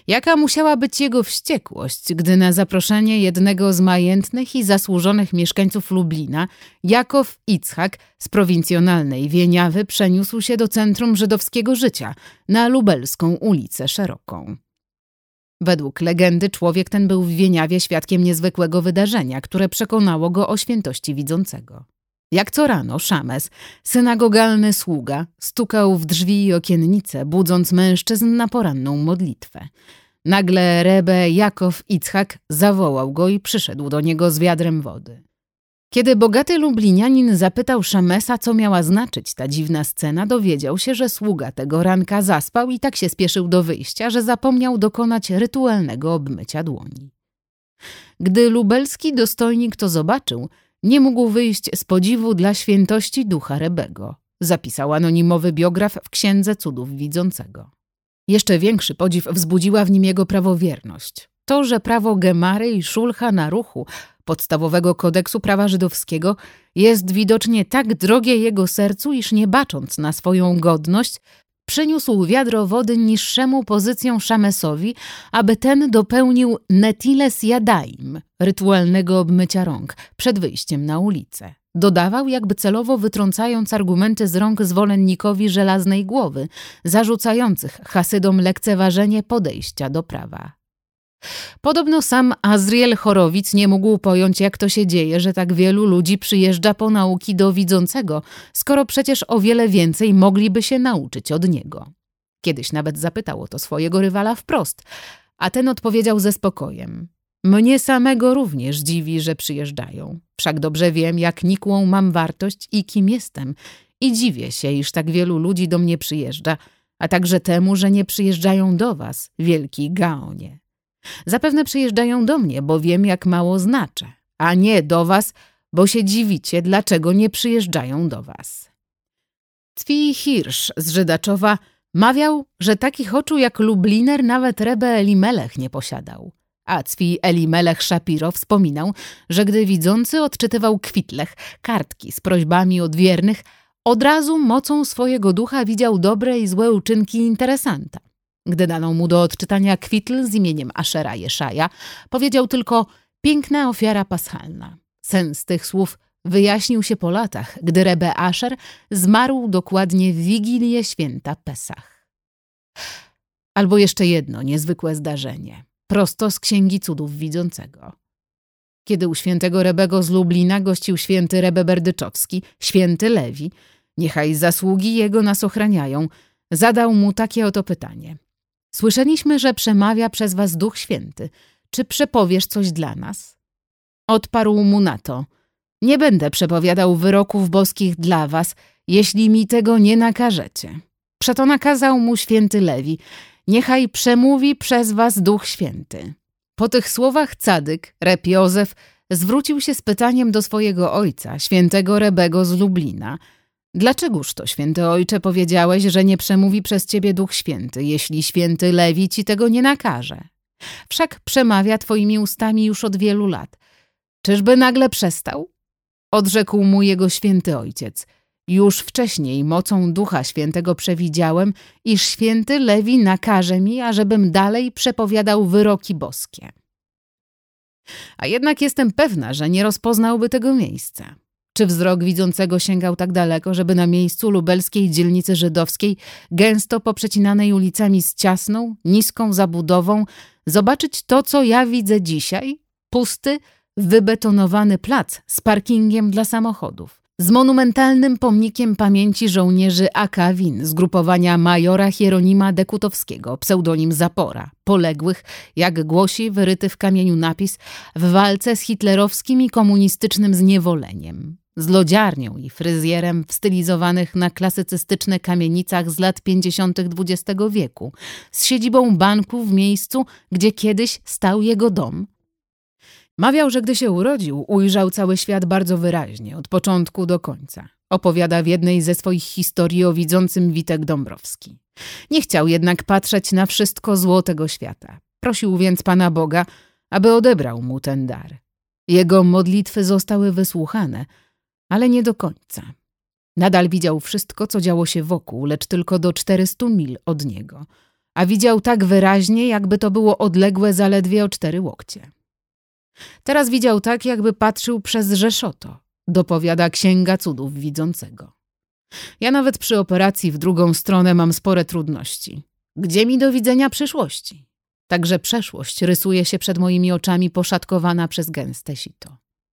Jaka musiała być jego wściekłość, gdy na zaproszenie jednego z majętnych i zasłużonych mieszkańców Lublina Jakow Itzhak z prowincjonalnej Wieniawy przeniósł się do centrum żydowskiego życia, na Lubelską ulicę Szeroką. Według legendy człowiek ten był w Wieniawie świadkiem niezwykłego wydarzenia, które przekonało go o świętości widzącego. Jak co rano Szames, synagogalny sługa, stukał w drzwi i okiennice, budząc mężczyzn na poranną modlitwę. Nagle Rebbe Jakow Itzhak zawołał go i przyszedł do niego z wiadrem wody. Kiedy bogaty Lublinianin zapytał Szamesa, co miała znaczyć ta dziwna scena, dowiedział się, że sługa tego ranka zaspał i tak się spieszył do wyjścia, że zapomniał dokonać rytualnego obmycia dłoni. Gdy lubelski dostojnik to zobaczył, nie mógł wyjść z podziwu dla świętości ducha Rebego, zapisał anonimowy biograf w Księdze Cudów Widzącego. Jeszcze większy podziw wzbudziła w nim jego prawowierność. To, że prawo Gemary i Szulchan Aruchu, podstawowego kodeksu prawa żydowskiego, jest widocznie tak drogie jego sercu, iż nie bacząc na swoją godność, przyniósł wiadro wody niższemu pozycją Szamesowi, aby ten dopełnił netiles jadaim, rytualnego obmycia rąk, przed wyjściem na ulicę. Dodawał, jakby celowo wytrącając argumenty z rąk zwolennikowi żelaznej głowy, zarzucających Hasydom lekceważenie podejścia do prawa. Podobno sam Azriel Chorowic nie mógł pojąć, jak to się dzieje, że tak wielu ludzi przyjeżdża po nauki do widzącego, skoro przecież o wiele więcej mogliby się nauczyć od niego. Kiedyś nawet zapytał o to swojego rywala wprost, a ten odpowiedział ze spokojem. Mnie samego również dziwi, że przyjeżdżają. Wszak dobrze wiem, jak nikłą mam wartość i kim jestem i dziwię się, iż tak wielu ludzi do mnie przyjeżdża, a także temu, że nie przyjeżdżają do was, wielki Gaonie. Zapewne przyjeżdżają do mnie, bo wiem, jak mało znaczę, a nie do was, bo się dziwicie, dlaczego nie przyjeżdżają do was. Cwi Hirsch z Żydaczowa mawiał, że takich oczu jak Lubliner nawet Rebbe Elimelech nie posiadał. A Cwi Elimelech Szapiro wspominał, że gdy widzący odczytywał kwitlech, kartki z prośbami od wiernych, od razu mocą swojego ducha widział dobre i złe uczynki interesanta. Gdy dano mu do odczytania kwitl z imieniem Ashera Jeszaja, powiedział tylko piękna ofiara paschalna. Sens tych słów wyjaśnił się po latach, gdy Rebbe Asher zmarł dokładnie w Wigilię święta Pesach. Albo jeszcze jedno niezwykłe zdarzenie, prosto z Księgi Cudów Widzącego. Kiedy u świętego Rebego z Lublina gościł święty Rebbe Berdyczowski, święty Lewi, niechaj zasługi jego nas ochraniają, zadał mu takie oto pytanie. Słyszeliśmy, że przemawia przez was Duch Święty. Czy przepowiesz coś dla nas? Odparł mu na to. Nie będę przepowiadał wyroków boskich dla was, jeśli mi tego nie nakażecie. Przeto nakazał mu święty Lewi. Niechaj przemówi przez was Duch Święty. Po tych słowach cadyk, Reb Józef, zwrócił się z pytaniem do swojego ojca, świętego Rebego z Lublina. Dlaczegoż to, święty ojcze, powiedziałeś, że nie przemówi przez ciebie Duch Święty, jeśli święty Lewi ci tego nie nakaże? Wszak przemawia twoimi ustami już od wielu lat. Czyżby nagle przestał? Odrzekł mu jego święty ojciec. Już wcześniej mocą Ducha Świętego przewidziałem, iż święty Lewi nakaże mi, ażebym dalej przepowiadał wyroki boskie. A jednak jestem pewna, że nie rozpoznałby tego miejsca. Czy wzrok widzącego sięgał tak daleko, żeby na miejscu lubelskiej dzielnicy żydowskiej, gęsto poprzecinanej ulicami z ciasną, niską zabudową, zobaczyć to, co ja widzę dzisiaj? Pusty, wybetonowany plac z parkingiem dla samochodów, z monumentalnym pomnikiem pamięci żołnierzy AK WIN, zgrupowania majora Hieronima Dekutowskiego, pseudonim Zapora, poległych, jak głosi wyryty w kamieniu napis, w walce z hitlerowskim i komunistycznym zniewoleniem. Z lodziarnią i fryzjerem w stylizowanych na klasycystyczne kamienicach z lat 50. XX wieku, z siedzibą banku w miejscu, gdzie kiedyś stał jego dom. Mawiał, że gdy się urodził, ujrzał cały świat bardzo wyraźnie, od początku do końca. Opowiada w jednej ze swoich historii o widzącym Witek Dąbrowski. Nie chciał jednak patrzeć na wszystko zło tego świata. Prosił więc Pana Boga, aby odebrał mu ten dar. Jego modlitwy zostały wysłuchane, ale nie do końca. Nadal widział wszystko, co działo się wokół, lecz tylko do 400 mil od niego. a widział tak wyraźnie, jakby to było odległe zaledwie o 4 łokcie. Teraz widział tak, jakby patrzył przez rzeszoto, dopowiada Księga Cudów Widzącego. Ja nawet przy operacji w drugą stronę mam spore trudności. Gdzie mi do widzenia przyszłości? Także przeszłość rysuje się przed moimi oczami poszatkowana przez gęste sito.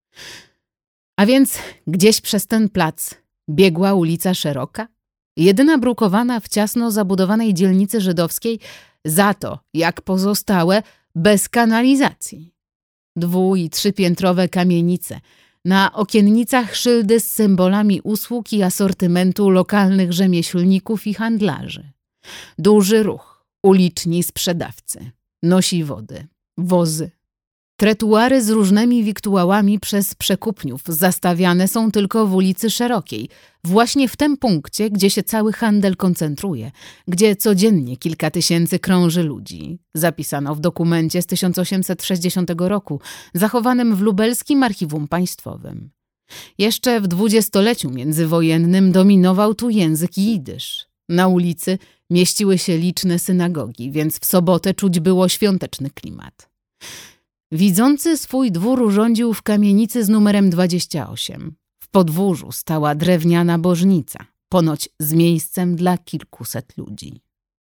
A więc gdzieś przez ten plac biegła ulica szeroka, jedyna brukowana w ciasno zabudowanej dzielnicy żydowskiej, za to, jak pozostałe, bez kanalizacji. 2- i 3-piętrowe kamienice, na okiennicach szyldy z symbolami usług i asortymentu lokalnych rzemieślników i handlarzy. Duży ruch, uliczni sprzedawcy, nosi wody, wozy. Tretuary z różnymi wiktuałami przez przekupniów zastawiane są tylko w ulicy Szerokiej, właśnie w tym punkcie, gdzie się cały handel koncentruje, gdzie codziennie kilka tysięcy krąży ludzi. Zapisano w dokumencie z 1860 roku, zachowanym w lubelskim archiwum państwowym. Jeszcze w dwudziestoleciu międzywojennym dominował tu język jidysz. Na ulicy mieściły się liczne synagogi, więc w sobotę czuć było świąteczny klimat. Widzący swój dwór urządził w kamienicy z numerem 28. W podwórzu stała drewniana bożnica, ponoć z miejscem dla kilkuset ludzi.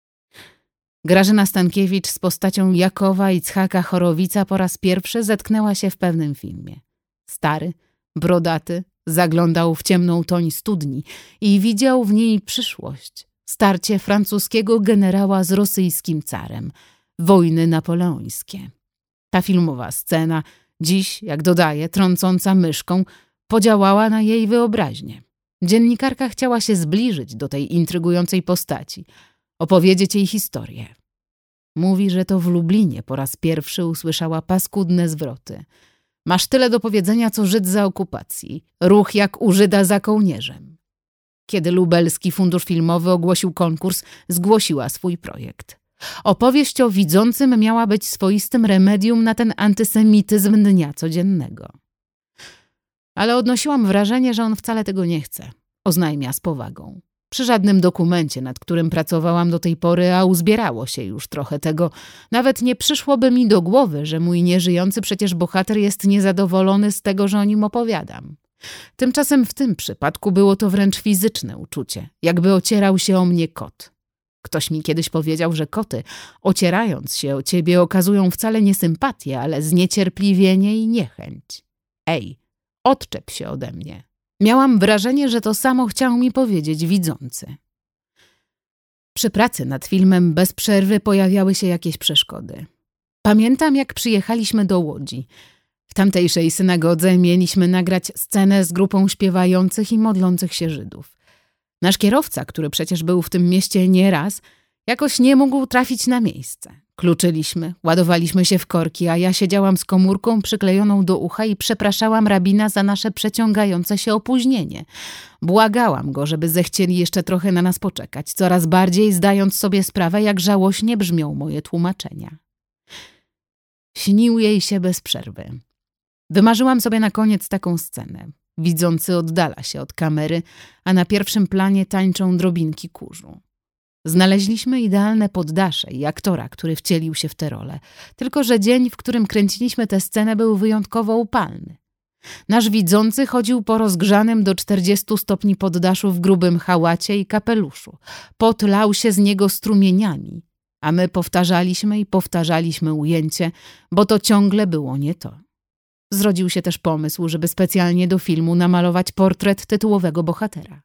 Grażyna Stankiewicz z postacią Jakowa Itzhaka Chorowica po raz pierwszy zetknęła się w pewnym filmie. Stary, brodaty, zaglądał w ciemną toń studni i widział w niej przyszłość. Starcie francuskiego generała z rosyjskim carem. Wojny napoleońskie. Ta filmowa scena, dziś, jak dodaje, trącąca myszką, podziałała na jej wyobraźnię. Dziennikarka chciała się zbliżyć do tej intrygującej postaci, opowiedzieć jej historię. Mówi, że to w Lublinie po raz pierwszy usłyszała paskudne zwroty. Masz tyle do powiedzenia, co Żyd za okupacji. Ruch jak u Żyda za kołnierzem. Kiedy Lubelski Fundusz Filmowy ogłosił konkurs, zgłosiła swój projekt. Opowieść o widzącym miała być swoistym remedium na ten antysemityzm dnia codziennego. Ale odnosiłam wrażenie, że on wcale tego nie chce, oznajmia z powagą. Przy żadnym dokumencie, nad którym pracowałam do tej pory, a uzbierało się już trochę tego, nawet nie przyszłoby mi do głowy, że mój nieżyjący przecież bohater jest niezadowolony z tego, że o nim opowiadam. Tymczasem w tym przypadku było to wręcz fizyczne uczucie, jakby ocierał się o mnie kot. Ktoś mi kiedyś powiedział, że koty, ocierając się o ciebie, okazują wcale nie sympatię, ale zniecierpliwienie i niechęć. Ej, odczep się ode mnie. Miałam wrażenie, że to samo chciał mi powiedzieć widzący. Przy pracy nad filmem bez przerwy pojawiały się jakieś przeszkody. Pamiętam, jak przyjechaliśmy do Łodzi. W tamtejszej synagodze mieliśmy nagrać scenę z grupą śpiewających i modlących się Żydów. Nasz kierowca, który przecież był w tym mieście nieraz, jakoś nie mógł trafić na miejsce. Kluczyliśmy, ładowaliśmy się w korki, a ja siedziałam z komórką przyklejoną do ucha i przepraszałam rabina za nasze przeciągające się opóźnienie. Błagałam go, żeby zechcieli jeszcze trochę na nas poczekać, coraz bardziej zdając sobie sprawę, jak żałośnie brzmią moje tłumaczenia. Śnił jej się bez przerwy. Wymarzyłam sobie na koniec taką scenę. Widzący oddala się od kamery, a na pierwszym planie tańczą drobinki kurzu. Znaleźliśmy idealne poddasze i aktora, który wcielił się w tę rolę. Tylko że dzień, w którym kręciliśmy tę scenę, był wyjątkowo upalny. Nasz widzący chodził po rozgrzanym do 40 stopni poddaszu w grubym hałacie i kapeluszu. Pot lał się z niego strumieniami, a my powtarzaliśmy i powtarzaliśmy ujęcie, bo to ciągle było nie to. Zrodził się też pomysł, żeby specjalnie do filmu namalować portret tytułowego bohatera.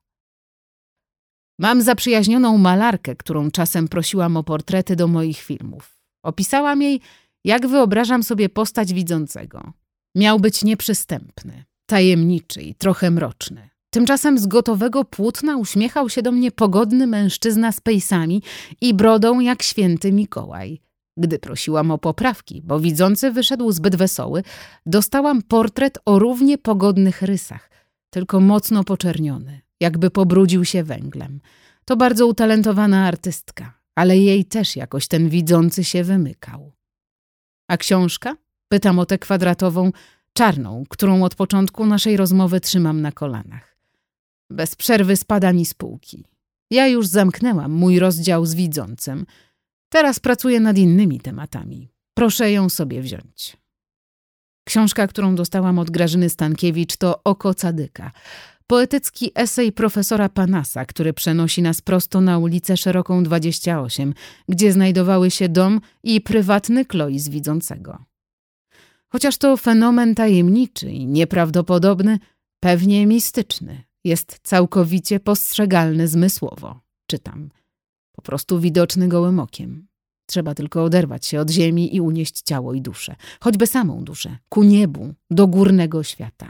Mam zaprzyjaźnioną malarkę, którą czasem prosiłam o portrety do moich filmów. Opisałam jej, jak wyobrażam sobie postać widzącego. Miał być nieprzystępny, tajemniczy i trochę mroczny. Tymczasem z gotowego płótna uśmiechał się do mnie pogodny mężczyzna z pejsami i brodą jak święty Mikołaj. Gdy prosiłam o poprawki, bo widzący wyszedł zbyt wesoły, dostałam portret o równie pogodnych rysach, tylko mocno poczerniony, jakby pobrudził się węglem. To bardzo utalentowana artystka, ale jej też jakoś ten widzący się wymykał. A książka? Pytam o tę kwadratową, czarną, którą od początku naszej rozmowy trzymam na kolanach. Bez przerwy spada mi z półki. Ja już zamknęłam mój rozdział z widzącym. Teraz pracuję nad innymi tematami. Proszę ją sobie wziąć. Książka, którą dostałam od Grażyny Stankiewicz, to Oko Cadyka. Poetycki esej profesora Panasa, który przenosi nas prosto na ulicę Szeroką 28, gdzie znajdowały się dom i prywatny kloiz widzącego. Chociaż to fenomen tajemniczy i nieprawdopodobny, pewnie mistyczny, jest całkowicie postrzegalny zmysłowo, czytam. Po prostu widoczny gołym okiem. Trzeba tylko oderwać się od ziemi i unieść ciało i duszę, choćby samą duszę, ku niebu, do górnego świata.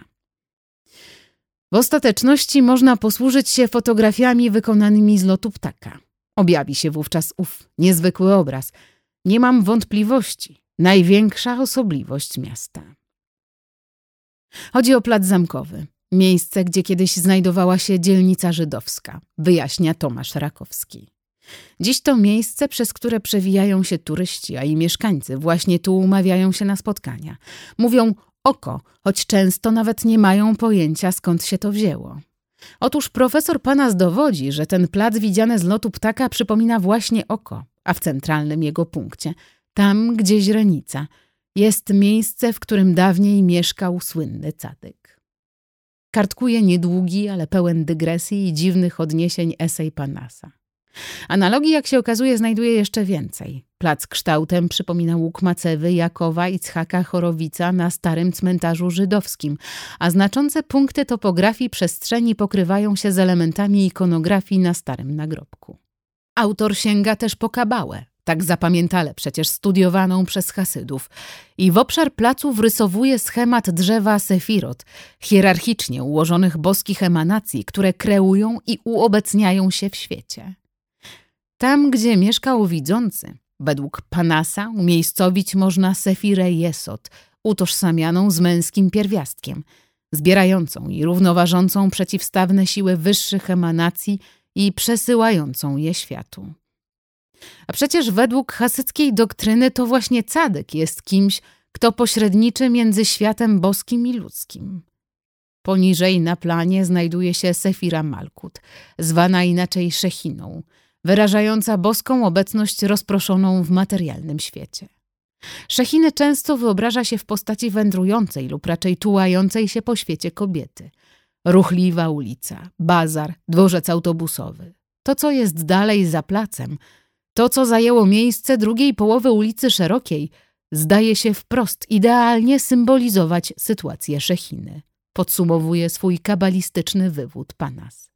W ostateczności można posłużyć się fotografiami wykonanymi z lotu ptaka. Objawi się wówczas ów niezwykły obraz. Nie mam wątpliwości. Największa osobliwość miasta. Chodzi o plac Zamkowy. Miejsce, gdzie kiedyś znajdowała się dzielnica żydowska, wyjaśnia Tomasz Rakowski. Dziś to miejsce, przez które przewijają się turyści, a i mieszkańcy właśnie tu umawiają się na spotkania. Mówią oko, choć często nawet nie mają pojęcia, skąd się to wzięło. Otóż profesor Panas dowodzi, że ten plac widziany z lotu ptaka przypomina właśnie oko, a w centralnym jego punkcie, tam gdzie źrenica, jest miejsce, w którym dawniej mieszkał słynny Cadyk. Kartkuje niedługi, ale pełen dygresji i dziwnych odniesień esej Panasa. Analogii, jak się okazuje, znajduje jeszcze więcej. Plac kształtem przypomina łuk Macewy, Jakowa, Ichaka, Chorowica na starym cmentarzu żydowskim, a znaczące punkty topografii przestrzeni pokrywają się z elementami ikonografii na starym nagrobku. Autor sięga też po kabałę, tak zapamiętale przecież studiowaną przez Hasydów, i w obszar placu wrysowuje schemat drzewa sefirot, hierarchicznie ułożonych boskich emanacji, które kreują i uobecniają się w świecie. Tam, gdzie mieszkał widzący, według Panasa umiejscowić można Sefirę Jesod, utożsamianą z męskim pierwiastkiem, zbierającą i równoważącą przeciwstawne siły wyższych emanacji i przesyłającą je światu. A przecież według hasyckiej doktryny to właśnie Cadyk jest kimś, kto pośredniczy między światem boskim i ludzkim. Poniżej na planie znajduje się Sefira Malkut, zwana inaczej Szechiną, wyrażająca boską obecność rozproszoną w materialnym świecie. Szechiny często wyobraża się w postaci wędrującej lub raczej tułającej się po świecie kobiety. Ruchliwa ulica, bazar, dworzec autobusowy. To, co jest dalej za placem, to, co zajęło miejsce drugiej połowy ulicy Szerokiej, zdaje się wprost idealnie symbolizować sytuację Szechiny. Podsumowuje swój kabalistyczny wywód Panas.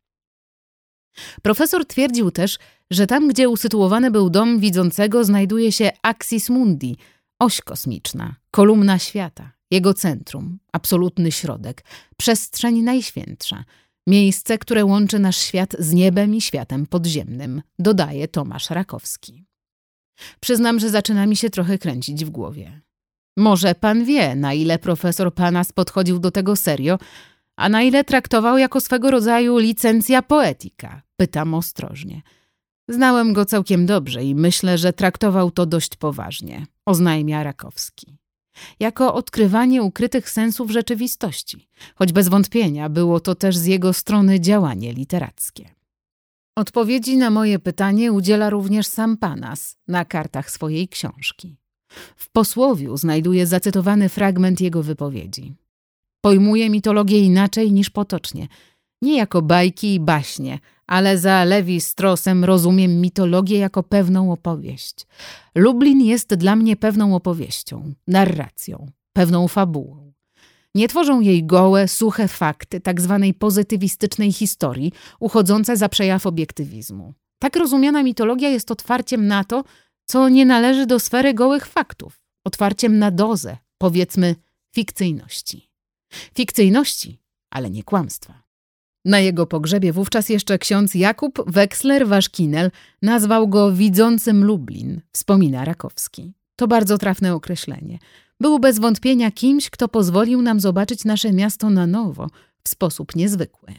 Profesor twierdził też, że tam, gdzie usytuowany był dom widzącego, znajduje się axis mundi, oś kosmiczna, kolumna świata, jego centrum, absolutny środek, przestrzeń najświętsza, miejsce, które łączy nasz świat z niebem i światem podziemnym, dodaje Tomasz Rakowski. Przyznam, że zaczyna mi się trochę kręcić w głowie. Może pan wie, na ile profesor Panas podchodził do tego serio, a na ile traktował jako swego rodzaju licencja poetica? Pytam ostrożnie. Znałem go całkiem dobrze i myślę, że traktował to dość poważnie, oznajmia Rakowski. Jako odkrywanie ukrytych sensów rzeczywistości, choć bez wątpienia było to też z jego strony działanie literackie. Odpowiedzi na moje pytanie udziela również sam Panas na kartach swojej książki. W posłowiu znajduję zacytowany fragment jego wypowiedzi. Pojmuję mitologię inaczej niż potocznie. Nie jako bajki i baśnie, ale za Lewi-Straussem rozumiem mitologię jako pewną opowieść. Lublin jest dla mnie pewną opowieścią, narracją, pewną fabułą. Nie tworzą jej gołe, suche fakty tak zwanej pozytywistycznej historii, uchodzące za przejaw obiektywizmu. Tak rozumiana mitologia jest otwarciem na to, co nie należy do sfery gołych faktów, otwarciem na dozę, powiedzmy, fikcyjności. Fikcyjności, ale nie kłamstwa. Na jego pogrzebie wówczas jeszcze ksiądz Jakub Weksler-Waszkinel nazwał go widzącym Lublin, wspomina Rakowski. To bardzo trafne określenie. Był bez wątpienia kimś, kto pozwolił nam zobaczyć nasze miasto na nowo, w sposób niezwykły.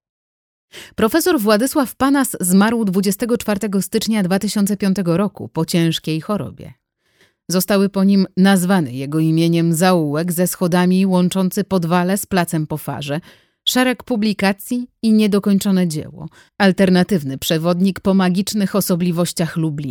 Profesor Władysław Panas zmarł 24 stycznia 2005 roku po ciężkiej chorobie. Zostały po nim nazwany jego imieniem zaułek ze schodami łączący Podwale z placem po Farze, szereg publikacji i niedokończone dzieło, alternatywny przewodnik po magicznych osobliwościach Lublina.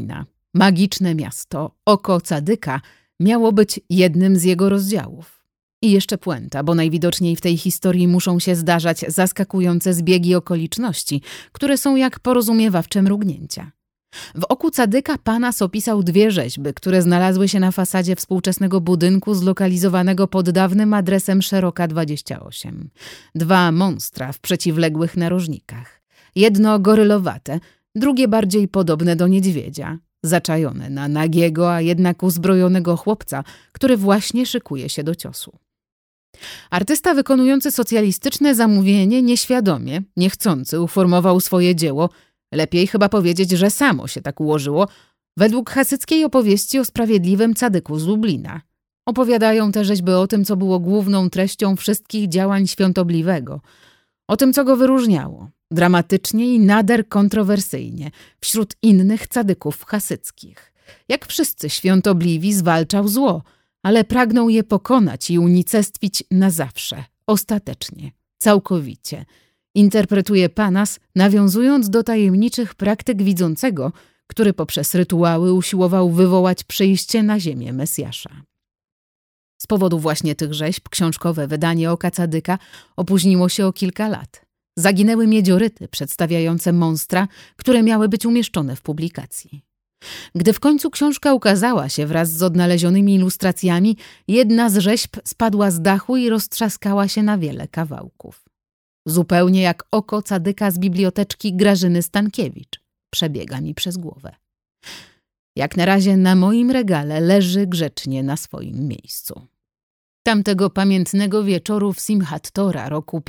Magiczne miasto, oko Cadyka, miało być jednym z jego rozdziałów. I jeszcze puenta, bo najwidoczniej w tej historii muszą się zdarzać zaskakujące zbiegi okoliczności, które są jak porozumiewawcze mrugnięcia. W oku Cadyka Panas opisał 2 rzeźby, które znalazły się na fasadzie współczesnego budynku zlokalizowanego pod dawnym adresem Szeroka 28. 2 monstra w przeciwległych narożnikach. Jedno gorylowate, drugie bardziej podobne do niedźwiedzia, zaczajone na nagiego, a jednak uzbrojonego chłopca, który właśnie szykuje się do ciosu. Artysta wykonujący socjalistyczne zamówienie nieświadomie, niechcący uformował swoje dzieło, lepiej chyba powiedzieć, że samo się tak ułożyło, według hasyckiej opowieści o sprawiedliwym Cadyku z Lublina. Opowiadają te rzeźby o tym, co było główną treścią wszystkich działań Świątobliwego, o tym, co go wyróżniało, dramatycznie i nader kontrowersyjnie, wśród innych cadyków hasyckich. Jak wszyscy Świątobliwi zwalczał zło, ale pragnął je pokonać i unicestwić na zawsze, ostatecznie, całkowicie. Interpretuje Panas, nawiązując do tajemniczych praktyk widzącego, który poprzez rytuały usiłował wywołać przyjście na ziemię Mesjasza. Z powodu właśnie tych rzeźb książkowe wydanie Oka Cadyka opóźniło się o kilka lat. Zaginęły miedzioryty przedstawiające monstra, które miały być umieszczone w publikacji. Gdy w końcu książka ukazała się wraz z odnalezionymi ilustracjami, jedna z rzeźb spadła z dachu i roztrzaskała się na wiele kawałków. Zupełnie jak oko Cadyka z biblioteczki Grażyny Stankiewicz przebiega mi przez głowę. Jak na razie na moim regale leży grzecznie na swoim miejscu. Tamtego pamiętnego wieczoru w Simchat Tora roku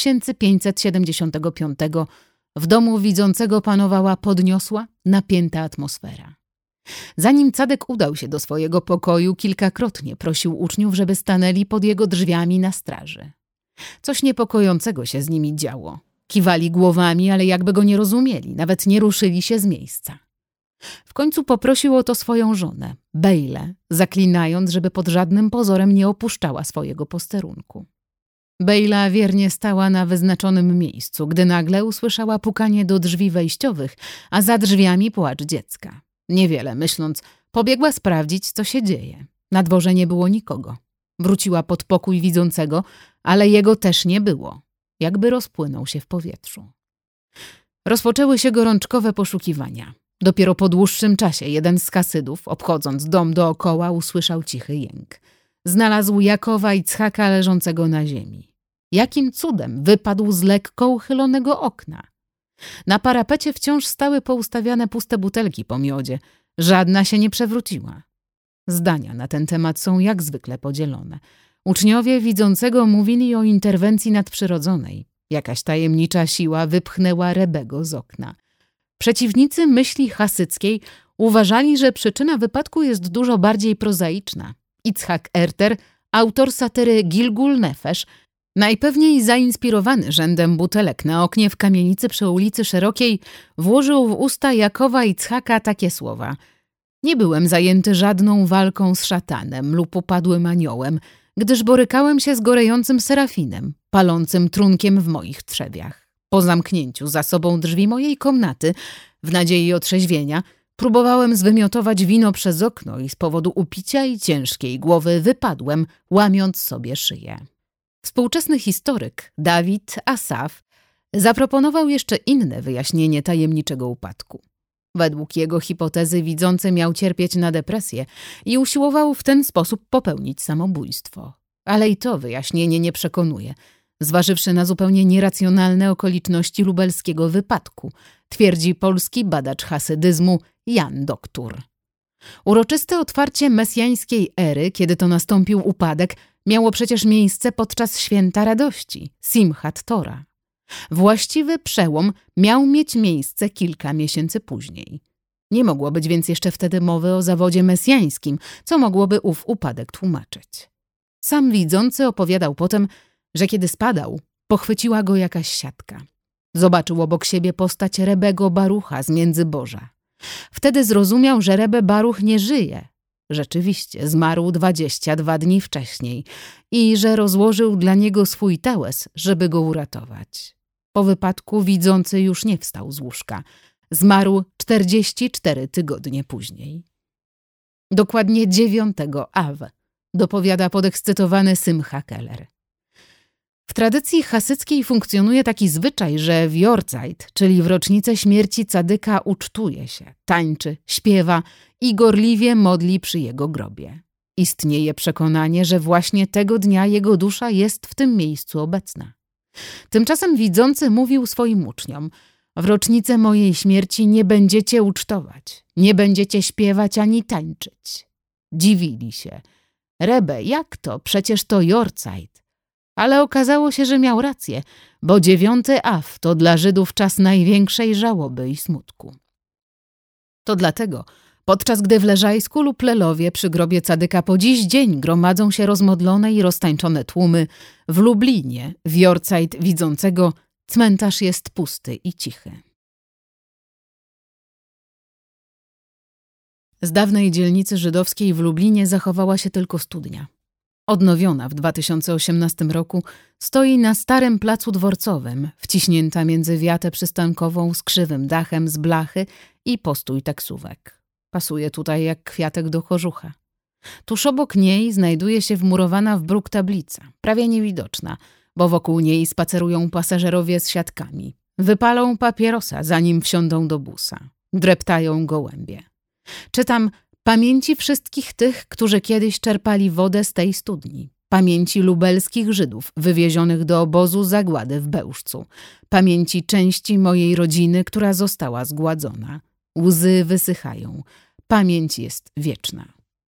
5575 w domu widzącego panowała podniosła, napięta atmosfera. Zanim Cadyk udał się do swojego pokoju, kilkakrotnie prosił uczniów, żeby stanęli pod jego drzwiami na straży. Coś niepokojącego się z nimi działo. Kiwali głowami, ale jakby go nie rozumieli, nawet nie ruszyli się z miejsca. W końcu poprosił o to swoją żonę, Bejlę, zaklinając, żeby pod żadnym pozorem nie opuszczała swojego posterunku. Bejla wiernie stała na wyznaczonym miejscu, gdy nagle usłyszała pukanie do drzwi wejściowych, a za drzwiami płacz dziecka. Niewiele myśląc, pobiegła sprawdzić, co się dzieje. Na dworze nie było nikogo. Wróciła pod pokój widzącego, ale jego też nie było. Jakby rozpłynął się w powietrzu. Rozpoczęły się gorączkowe poszukiwania. Dopiero po dłuższym czasie jeden z Hasydów, obchodząc dom dookoła, usłyszał cichy jęk. Znalazł Jakowa Itzhaka leżącego na ziemi. Jakim cudem wypadł z lekko uchylonego okna? Na parapecie wciąż stały poustawiane puste butelki po miodzie. Żadna się nie przewróciła. Zdania na ten temat są jak zwykle podzielone. Uczniowie widzącego mówili o interwencji nadprzyrodzonej. Jakaś tajemnicza siła wypchnęła Rebego z okna. Przeciwnicy myśli hasyckiej uważali, że przyczyna wypadku jest dużo bardziej prozaiczna. Itzhak Erter, autor satyry Gilgul Nefesh, najpewniej zainspirowany rzędem butelek na oknie w kamienicy przy ulicy Szerokiej, włożył w usta Jakowa Itzhaka takie słowa: nie byłem zajęty żadną walką z szatanem lub upadłym aniołem, gdyż borykałem się z gorejącym serafinem, palącym trunkiem w moich trzewiach. Po zamknięciu za sobą drzwi mojej komnaty, w nadziei otrzeźwienia, próbowałem zwymiotować wino przez okno i z powodu upicia i ciężkiej głowy wypadłem, łamiąc sobie szyję. Współczesny historyk Dawid Asaf zaproponował jeszcze inne wyjaśnienie tajemniczego upadku. Według jego hipotezy widzący miał cierpieć na depresję i usiłował w ten sposób popełnić samobójstwo. Ale i to wyjaśnienie nie przekonuje, zważywszy na zupełnie nieracjonalne okoliczności lubelskiego wypadku, twierdzi polski badacz hasydyzmu Jan Doktor. Uroczyste otwarcie mesjańskiej ery, kiedy to nastąpił upadek, miało przecież miejsce podczas święta radości, Simchat Tora. Właściwy przełom miał mieć miejsce kilka miesięcy później. Nie mogło być więc jeszcze wtedy mowy o zawodzie mesjańskim, co mogłoby ów upadek tłumaczyć. Sam widzący opowiadał potem, że kiedy spadał, pochwyciła go jakaś siatka. Zobaczył obok siebie postać Rebego Barucha z Międzyborza. Wtedy zrozumiał, że Rebe Baruch nie żyje. Rzeczywiście zmarł 22 dni wcześniej i że rozłożył dla niego swój tełes, żeby go uratować. Po wypadku widzący już nie wstał z łóżka. Zmarł 44 tygodnie później. Dokładnie 9 Av, dopowiada podekscytowany Simcha Keller. W tradycji chasyckiej funkcjonuje taki zwyczaj, że w Jortzeit, czyli w rocznicę śmierci cadyka, ucztuje się, tańczy, śpiewa i gorliwie modli przy jego grobie. Istnieje przekonanie, że właśnie tego dnia jego dusza jest w tym miejscu obecna. Tymczasem widzący mówił swoim uczniom: w rocznicę mojej śmierci nie będziecie ucztować, nie będziecie śpiewać ani tańczyć. Dziwili się. Rebbe, jak to? Przecież to Jortzeit. Ale okazało się, że miał rację, bo 9 Av to dla Żydów czas największej żałoby i smutku. To dlatego, podczas gdy w Leżajsku lub Lelowie przy grobie cadyka po dziś dzień gromadzą się rozmodlone i roztańczone tłumy, w Lublinie, w Jortzeit widzącego, cmentarz jest pusty i cichy. Z dawnej dzielnicy żydowskiej w Lublinie zachowała się tylko studnia. Odnowiona w 2018 roku, stoi na starym placu dworcowym, wciśnięta między wiatę przystankową z krzywym dachem z blachy i postój taksówek. Pasuje tutaj jak kwiatek do kożucha. Tuż obok niej znajduje się wmurowana w bruk tablica, prawie niewidoczna, bo wokół niej spacerują pasażerowie z siatkami. Wypalą papierosa, zanim wsiądą do busa. Dreptają gołębie. Czytam: pamięci wszystkich tych, którzy kiedyś czerpali wodę z tej studni. Pamięci lubelskich Żydów wywiezionych do obozu zagłady w Bełżcu. Pamięci części mojej rodziny, która została zgładzona. Łzy wysychają. Pamięć jest wieczna.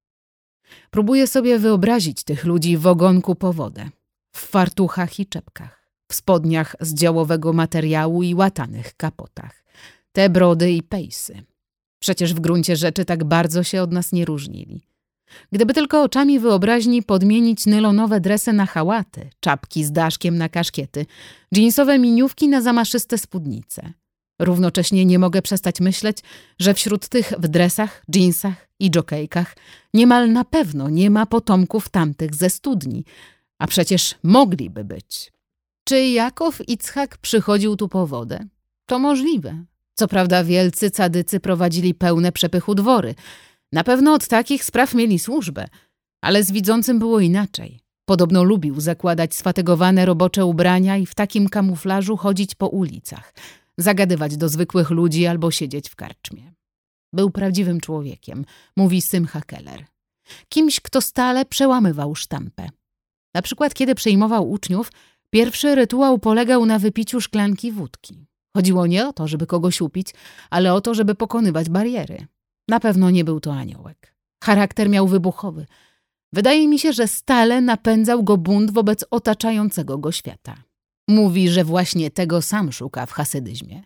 Próbuję sobie wyobrazić tych ludzi w ogonku po wodę. W fartuchach i czepkach. W spodniach z działowego materiału i łatanych kapotach. Te brody i pejsy. Przecież w gruncie rzeczy tak bardzo się od nas nie różnili. Gdyby tylko oczami wyobraźni podmienić nylonowe dresy na hałaty, czapki z daszkiem na kaszkiety, dżinsowe miniówki na zamaszyste spódnice. Równocześnie nie mogę przestać myśleć, że wśród tych w dresach, dżinsach i dżokejkach niemal na pewno nie ma potomków tamtych ze studni, a przecież mogliby być. Czy Jakow Itzhak przychodził tu po wodę? To możliwe. Co prawda wielcy cadycy prowadzili pełne przepychu dwory. Na pewno od takich spraw mieli służbę, ale z widzącym było inaczej. Podobno lubił zakładać sfatygowane robocze ubrania i w takim kamuflażu chodzić po ulicach, zagadywać do zwykłych ludzi albo siedzieć w karczmie. Był prawdziwym człowiekiem, mówi Simcha Keller. Kimś, kto stale przełamywał sztampę. Na przykład, kiedy przejmował uczniów, pierwszy rytuał polegał na wypiciu szklanki wódki. Chodziło nie o to, żeby kogoś upić, ale o to, żeby pokonywać bariery. Na pewno nie był to aniołek. Charakter miał wybuchowy. Wydaje mi się, że stale napędzał go bunt wobec otaczającego go świata. Mówi, że właśnie tego sam szuka w hasydyzmie.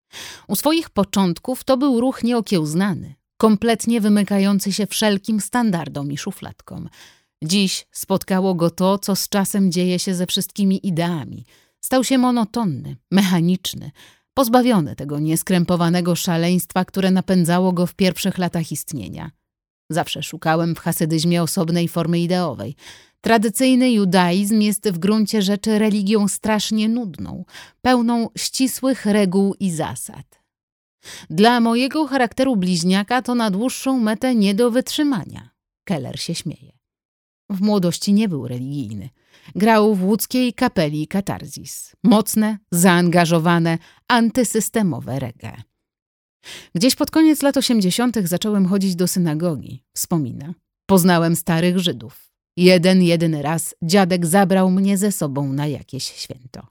U swoich początków to był ruch nieokiełznany, kompletnie wymykający się wszelkim standardom i szufladkom. Dziś spotkało go to, co z czasem dzieje się ze wszystkimi ideami. Stał się monotonny, mechaniczny, pozbawiony tego nieskrępowanego szaleństwa, które napędzało go w pierwszych latach istnienia. Zawsze szukałem w hasydyzmie osobnej formy ideowej. Tradycyjny judaizm jest w gruncie rzeczy religią strasznie nudną, pełną ścisłych reguł i zasad. Dla mojego charakteru bliźniaka to na dłuższą metę nie do wytrzymania. Keller się śmieje. W młodości nie był religijny. Grał w łódzkiej kapeli Katarzis. Mocne, zaangażowane, antysystemowe reggae. Gdzieś pod koniec lat 80. zacząłem chodzić do synagogi, wspomina. Poznałem starych Żydów. Jedyny raz dziadek zabrał mnie ze sobą na jakieś święto.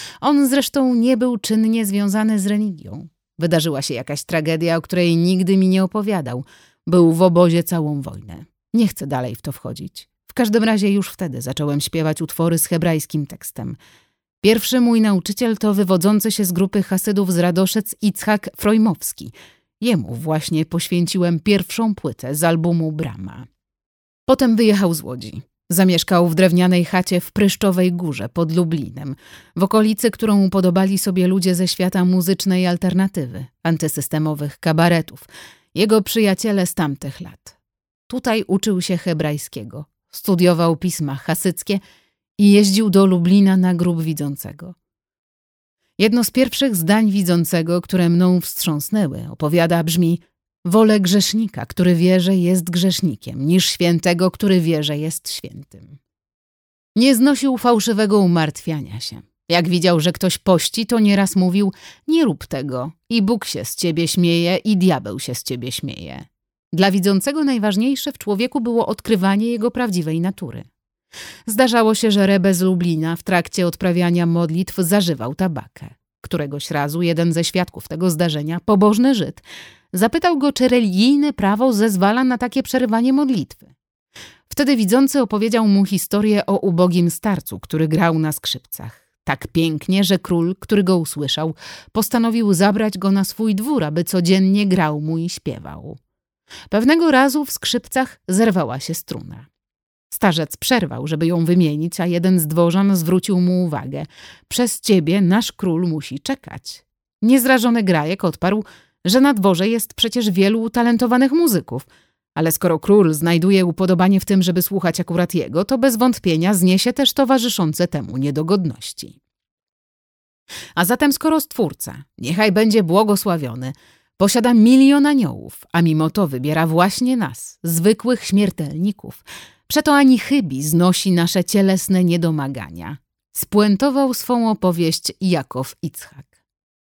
On zresztą nie był czynnie związany z religią. Wydarzyła się jakaś tragedia, o której nigdy mi nie opowiadał. Był w obozie całą wojnę. Nie chcę dalej w to wchodzić. W każdym razie już wtedy zacząłem śpiewać utwory z hebrajskim tekstem. Pierwszy mój nauczyciel to wywodzący się z grupy Hasydów z Radoszec Itzhak Frojmowski. Jemu właśnie poświęciłem pierwszą płytę z albumu Brama. Potem wyjechał z Łodzi. Zamieszkał w drewnianej chacie w Pryszczowej Górze pod Lublinem, w okolicy, którą upodobali sobie ludzie ze świata muzycznej alternatywy, antysystemowych kabaretów, jego przyjaciele z tamtych lat. Tutaj uczył się hebrajskiego, studiował pisma hasyckie i jeździł do Lublina na grób widzącego. Jedno z pierwszych zdań widzącego, które mną wstrząsnęły, opowiada, brzmi: wolę grzesznika, który wie, że jest grzesznikiem, niż świętego, który wie, że jest świętym. Nie znosił fałszywego umartwiania się. Jak widział, że ktoś pości, to nieraz mówił: nie rób tego, i Bóg się z ciebie śmieje, i diabeł się z ciebie śmieje. Dla widzącego najważniejsze w człowieku było odkrywanie jego prawdziwej natury. Zdarzało się, że Rebbe z Lublina w trakcie odprawiania modlitw zażywał tabakę. Któregoś razu jeden ze świadków tego zdarzenia, pobożny Żyd, zapytał go, czy religijne prawo zezwala na takie przerywanie modlitwy. Wtedy widzący opowiedział mu historię o ubogim starcu, który grał na skrzypcach. Tak pięknie, że król, który go usłyszał, postanowił zabrać go na swój dwór, aby codziennie grał mu i śpiewał. Pewnego razu w skrzypcach zerwała się struna. Starzec przerwał, żeby ją wymienić, a jeden z dworzan zwrócił mu uwagę: przez ciebie nasz król musi czekać. Niezrażony Grajek odparł, że na dworze jest przecież wielu utalentowanych muzyków, ale skoro król znajduje upodobanie w tym, żeby słuchać akurat jego, to bez wątpienia zniesie też towarzyszące temu niedogodności. A zatem skoro Stwórca, niechaj będzie błogosławiony, posiada 1 000 000 aniołów, a mimo to wybiera właśnie nas, zwykłych śmiertelników, przeto ani chybi znosi nasze cielesne niedomagania. Spuentował swą opowieść Jakow Itzhak.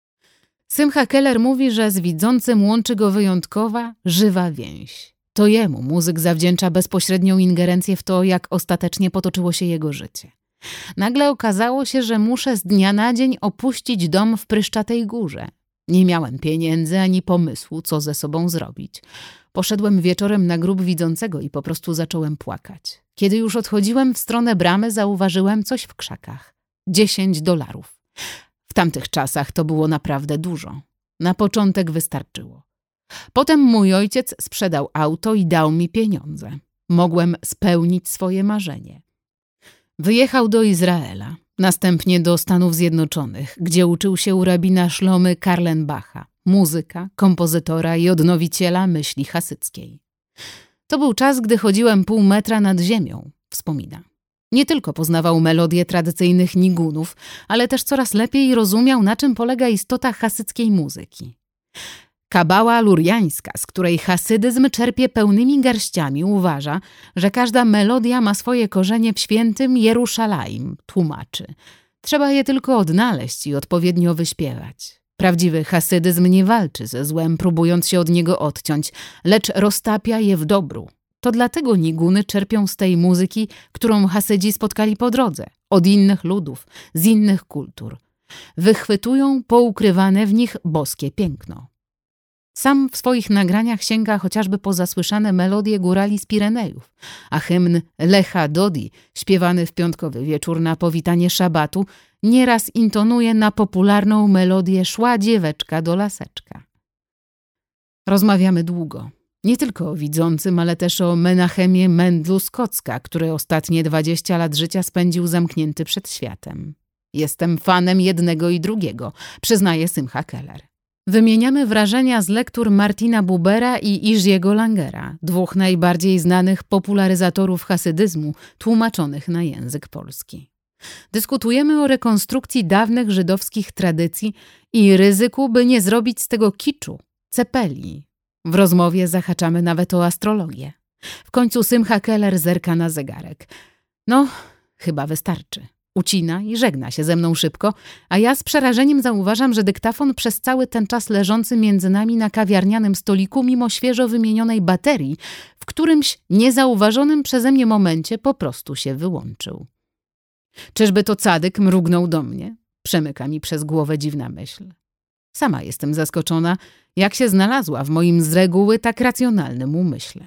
Simcha Keller mówi, że z widzącym łączy go wyjątkowa, żywa więź. To jemu muzyk zawdzięcza bezpośrednią ingerencję w to, jak ostatecznie potoczyło się jego życie. Nagle okazało się, że muszę z dnia na dzień opuścić dom w Pryszczatej Górze. Nie miałem pieniędzy ani pomysłu, co ze sobą zrobić. Poszedłem wieczorem na grób widzącego i po prostu zacząłem płakać. Kiedy już odchodziłem w stronę bramy, zauważyłem coś w krzakach. $10. W tamtych czasach to było naprawdę dużo. Na początek wystarczyło. Potem mój ojciec sprzedał auto i dał mi pieniądze. Mogłem spełnić swoje marzenie. Wyjechał do Izraela, następnie do Stanów Zjednoczonych, gdzie uczył się u rabina Shlomy Karlenbacha, muzyka, kompozytora i odnowiciela myśli hasyckiej. To był czas, gdy chodziłem 0,5 metra nad ziemią, wspomina. Nie tylko poznawał melodie tradycyjnych nigunów, ale też coraz lepiej rozumiał, na czym polega istota hasyckiej muzyki. Kabała luriańska, z której hasydyzm czerpie pełnymi garściami, uważa, że każda melodia ma swoje korzenie w świętym Jeruszalaim, tłumaczy. Trzeba je tylko odnaleźć i odpowiednio wyśpiewać. Prawdziwy hasydyzm nie walczy ze złem, próbując się od niego odciąć, lecz roztapia je w dobru. To dlatego niguny czerpią z tej muzyki, którą hasydzi spotkali po drodze, od innych ludów, z innych kultur. Wychwytują poukrywane w nich boskie piękno. Sam w swoich nagraniach sięga chociażby po zasłyszane melodie górali z Pirenejów, a hymn Lecha Dodi, śpiewany w piątkowy wieczór na powitanie szabatu, nieraz intonuje na popularną melodię Szła dzieweczka do laseczka. Rozmawiamy długo. Nie tylko o widzącym, ale też o Menachemie Mendlu z Kocka, który ostatnie 20 lat życia spędził zamknięty przed światem. Jestem fanem jednego i drugiego, przyznaje Simcha Keller. Wymieniamy wrażenia z lektur Martina Bubera i Izziego Langera, 2 najbardziej znanych popularyzatorów hasydyzmu, tłumaczonych na język polski. Dyskutujemy o rekonstrukcji dawnych żydowskich tradycji i ryzyku, by nie zrobić z tego kiczu, cepeli. W rozmowie zahaczamy nawet o astrologię. W końcu Simcha Keller zerka na zegarek. No, chyba wystarczy. Ucina i żegna się ze mną szybko, a ja z przerażeniem zauważam, że dyktafon przez cały ten czas leżący między nami na kawiarnianym stoliku, mimo świeżo wymienionej baterii, w którymś niezauważonym przeze mnie momencie po prostu się wyłączył. Czyżby to cadyk mrugnął do mnie? Przemyka mi przez głowę dziwna myśl. Sama jestem zaskoczona, jak się znalazła w moim z reguły tak racjonalnym umyśle.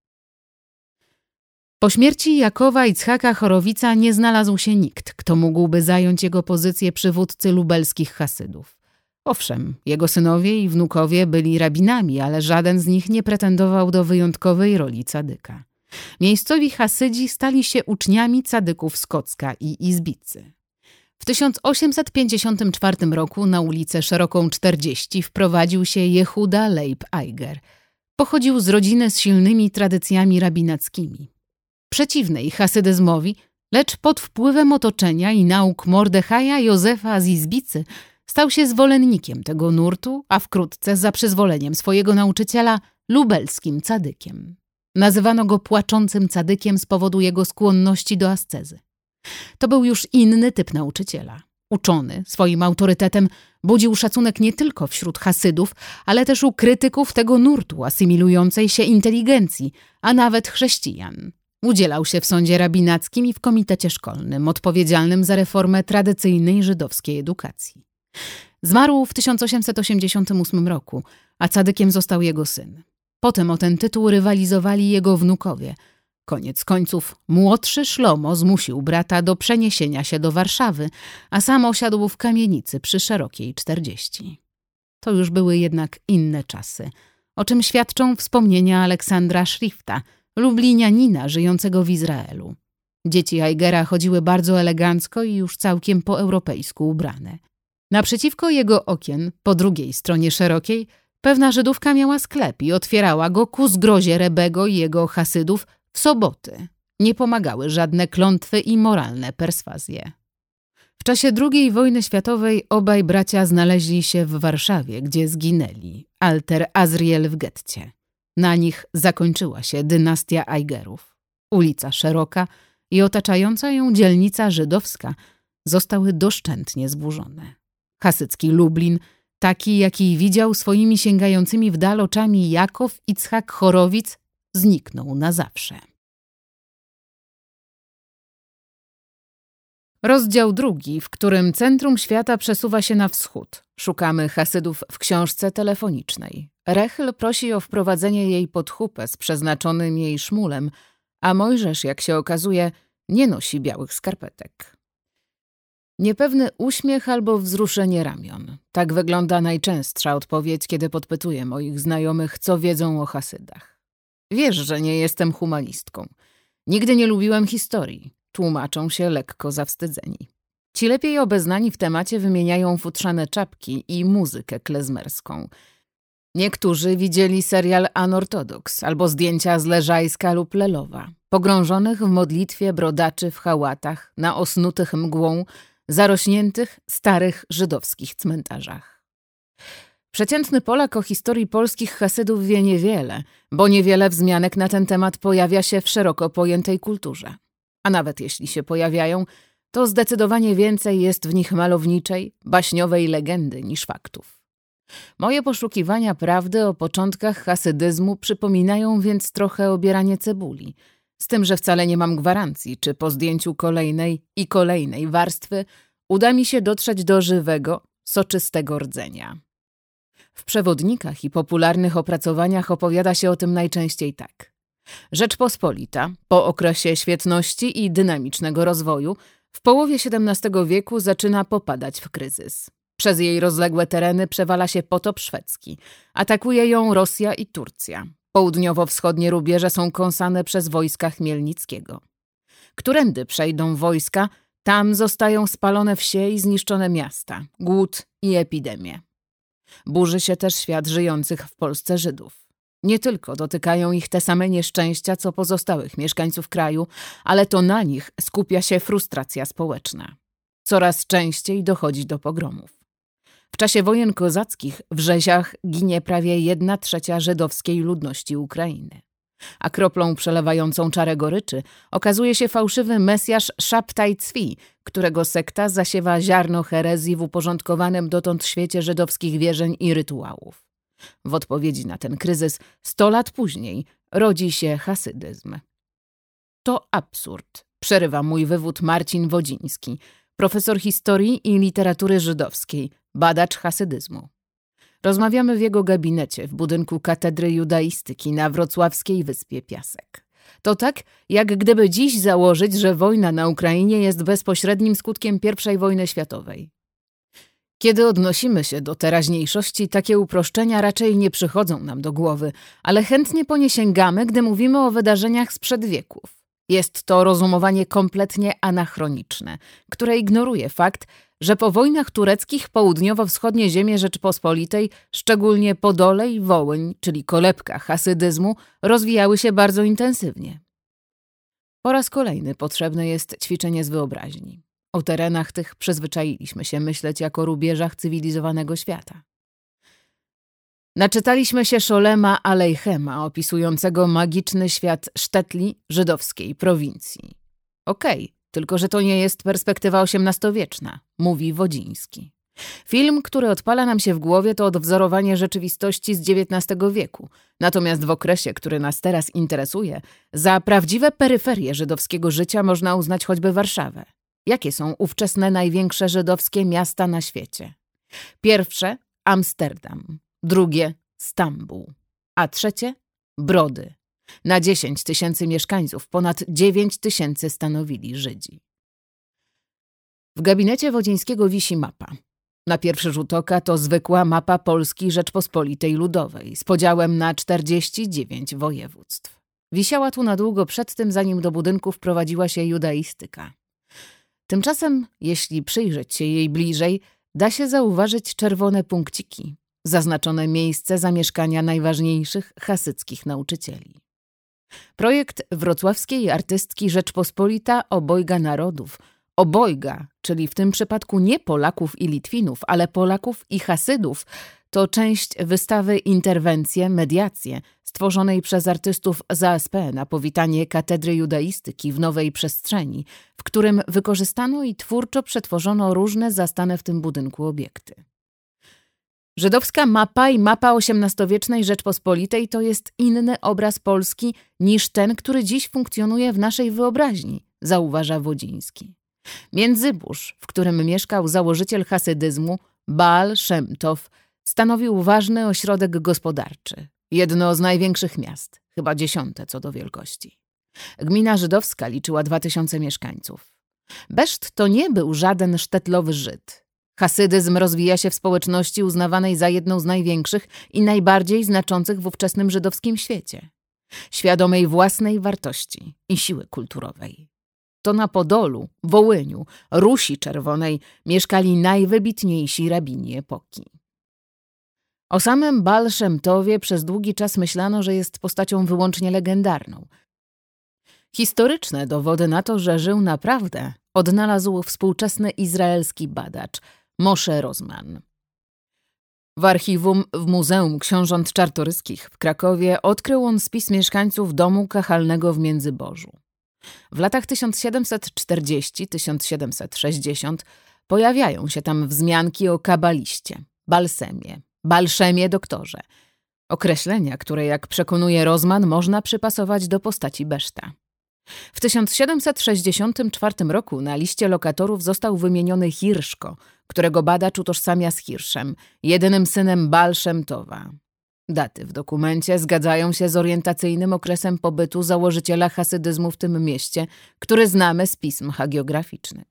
Po śmierci Jakowa Itzhaka Chorowica nie znalazł się nikt, kto mógłby zająć jego pozycję przywódcy lubelskich hasydów. Owszem, jego synowie i wnukowie byli rabinami, ale żaden z nich nie pretendował do wyjątkowej roli cadyka. Miejscowi hasydzi stali się uczniami cadyków z Kocka i Izbicy. W 1854 roku na ulicę Szeroką 40 wprowadził się Jehuda Leib Eiger. Pochodził z rodziny z silnymi tradycjami rabinackimi. Przeciwnej hasydyzmowi, lecz pod wpływem otoczenia i nauk Mordechaja Józefa z Izbicy, stał się zwolennikiem tego nurtu, a wkrótce za przyzwoleniem swojego nauczyciela lubelskim cadykiem. Nazywano go płaczącym cadykiem z powodu jego skłonności do ascezy. To był już inny typ nauczyciela. Uczony, swoim autorytetem budził szacunek nie tylko wśród hasydów, ale też u krytyków tego nurtu asymilującej się inteligencji, a nawet chrześcijan. Udzielał się w sądzie rabinackim i w komitecie szkolnym, odpowiedzialnym za reformę tradycyjnej żydowskiej edukacji. Zmarł w 1888 roku, a cadykiem został jego syn. Potem o ten tytuł rywalizowali jego wnukowie. Koniec końców młodszy Szlomo zmusił brata do przeniesienia się do Warszawy, a sam osiadł w kamienicy przy Szerokiej 40. To już były jednak inne czasy, o czym świadczą wspomnienia Aleksandra Schrifta, lublinianina żyjącego w Izraelu. Dzieci Aigera chodziły bardzo elegancko i już całkiem po europejsku ubrane. Naprzeciwko jego okien, po drugiej stronie Szerokiej, pewna Żydówka miała sklep i otwierała go ku zgrozie Rebego i jego hasydów w soboty. Nie pomagały żadne klątwy i moralne perswazje. W czasie II wojny światowej obaj bracia znaleźli się w Warszawie, gdzie zginęli. Alter Azriel w getcie. Na nich zakończyła się dynastia Aigerów. Ulica Szeroka i otaczająca ją dzielnica żydowska zostały doszczętnie zburzone. Hasycki Lublin, taki jaki widział swoimi sięgającymi w dal oczami Jakow Itzhak Chorowic, zniknął na zawsze. Rozdział 2, w którym centrum świata przesuwa się na wschód. Szukamy hasydów w książce telefonicznej. Rechl prosi o wprowadzenie jej pod chupę z przeznaczonym jej szmulem, a Mojżesz, jak się okazuje, nie nosi białych skarpetek. Niepewny uśmiech albo wzruszenie ramion. Tak wygląda najczęstsza odpowiedź, kiedy podpytuję moich znajomych, co wiedzą o hasydach. Wiesz, że nie jestem humanistką. Nigdy nie lubiłem historii. Tłumaczą się lekko zawstydzeni. Ci lepiej obeznani w temacie wymieniają futrzane czapki i muzykę klezmerską. Niektórzy widzieli serial Anortodoks albo zdjęcia z Leżajska lub Lelowa, pogrążonych w modlitwie brodaczy w hałatach na osnutych mgłą, zarośniętych starych żydowskich cmentarzach. Przeciętny Polak o historii polskich hasydów wie niewiele, bo niewiele wzmianek na ten temat pojawia się w szeroko pojętej kulturze. A nawet jeśli się pojawiają, to zdecydowanie więcej jest w nich malowniczej, baśniowej legendy niż faktów. Moje poszukiwania prawdy o początkach hasydyzmu przypominają więc trochę obieranie cebuli, z tym, że wcale nie mam gwarancji, czy po zdjęciu kolejnej i kolejnej warstwy uda mi się dotrzeć do żywego, soczystego rdzenia. W przewodnikach i popularnych opracowaniach opowiada się o tym najczęściej tak. Rzeczpospolita, po okresie świetności i dynamicznego rozwoju, w połowie XVII wieku zaczyna popadać w kryzys. Przez jej rozległe tereny przewala się potop szwedzki. Atakuje ją Rosja i Turcja. Południowo-wschodnie rubieże są kąsane przez wojska Chmielnickiego. Którędy przejdą wojska, tam zostają spalone wsie i zniszczone miasta, głód i epidemie. Burzy się też świat żyjących w Polsce Żydów. Nie tylko dotykają ich te same nieszczęścia, co pozostałych mieszkańców kraju, ale to na nich skupia się frustracja społeczna. Coraz częściej dochodzi do pogromów. W czasie wojen kozackich w rzeziach ginie prawie 1/3 żydowskiej ludności Ukrainy. A kroplą przelewającą czarę goryczy okazuje się fałszywy mesjasz Szabtaj Cwi, którego sekta zasiewa ziarno herezji w uporządkowanym dotąd świecie żydowskich wierzeń i rytuałów. W odpowiedzi na ten kryzys 100 lat później rodzi się hasydyzm. To absurd, przerywa mój wywód Marcin Wodziński, profesor historii i literatury żydowskiej, badacz hasydyzmu. Rozmawiamy w jego gabinecie w budynku Katedry Judaistyki na wrocławskiej wyspie Piasek. To tak, jak gdyby dziś założyć, że wojna na Ukrainie jest bezpośrednim skutkiem I wojny światowej. Kiedy odnosimy się do teraźniejszości, takie uproszczenia raczej nie przychodzą nam do głowy, ale chętnie po nie sięgamy, gdy mówimy o wydarzeniach sprzed wieków. Jest to rozumowanie kompletnie anachroniczne, które ignoruje fakt, że po wojnach tureckich południowo-wschodnie ziemie Rzeczypospolitej, szczególnie Podole i Wołyń, czyli kolebka hasydyzmu, rozwijały się bardzo intensywnie. Po raz kolejny potrzebne jest ćwiczenie z wyobraźni. O terenach tych przyzwyczailiśmy się myśleć jako o rubieżach cywilizowanego świata. Naczytaliśmy się Szolema Alejchema, opisującego magiczny świat Sztetli, żydowskiej prowincji. Okej, tylko że to nie jest perspektywa XVIII-wieczna, mówi Wodziński. Film, który odpala nam się w głowie, to odwzorowanie rzeczywistości z XIX wieku. Natomiast w okresie, który nas teraz interesuje, za prawdziwe peryferie żydowskiego życia można uznać choćby Warszawę. Jakie są ówczesne największe żydowskie miasta na świecie? Pierwsze – Amsterdam, drugie – Stambuł, a trzecie – Brody. Na 10 000 mieszkańców ponad 9 000 stanowili Żydzi. W gabinecie Wodzińskiego wisi mapa. Na pierwszy rzut oka to zwykła mapa Polski Rzeczpospolitej Ludowej z podziałem na 49 województw. Wisiała tu na długo przed tym, zanim do budynku wprowadziła się judaistyka. Tymczasem, jeśli przyjrzeć się jej bliżej, da się zauważyć czerwone punkciki, zaznaczone miejsce zamieszkania najważniejszych hasyckich nauczycieli. Projekt wrocławskiej artystki Rzeczpospolita Obojga Narodów, obojga, czyli w tym przypadku nie Polaków i Litwinów, ale Polaków i Hasydów, to część wystawy Interwencje, mediacje, stworzonej przez artystów z ASP na powitanie Katedry Judaistyki w Nowej Przestrzeni, w którym wykorzystano i twórczo przetworzono różne zastane w tym budynku obiekty. Żydowska mapa i mapa XVIII-wiecznej Rzeczpospolitej to jest inny obraz Polski niż ten, który dziś funkcjonuje w naszej wyobraźni, zauważa Wodziński. Międzybórz, w którym mieszkał założyciel hasydyzmu, Baal Szem Tov, stanowił ważny ośrodek gospodarczy. Jedno z największych miast, chyba 10. co do wielkości. Gmina żydowska liczyła 2000 mieszkańców. Beszt to nie był żaden sztetlowy Żyd. Hasydyzm rozwija się w społeczności uznawanej za jedną z największych i najbardziej znaczących w ówczesnym żydowskim świecie. Świadomej własnej wartości i siły kulturowej. To na Podolu, Wołyniu, Rusi Czerwonej mieszkali najwybitniejsi rabini epoki. O samym Baal Szem Towie przez długi czas myślano, że jest postacią wyłącznie legendarną. Historyczne dowody na to, że żył naprawdę, odnalazł współczesny izraelski badacz Moshe Rozman. W archiwum w Muzeum Książąt Czartoryskich w Krakowie odkrył on spis mieszkańców domu kachalnego w Międzybożu. W latach 1740–1760 pojawiają się tam wzmianki o kabaliście, balsemie, balszemie doktorze. Określenia, które jak przekonuje Rozman można przypasować do postaci Beszta. W 1764 roku na liście lokatorów został wymieniony Hirszko, którego badacz utożsamia z Hirszem, jedynym synem Baal Szem Towa. Daty w dokumencie zgadzają się z orientacyjnym okresem pobytu założyciela hasydyzmu w tym mieście, który znamy z pism hagiograficznych.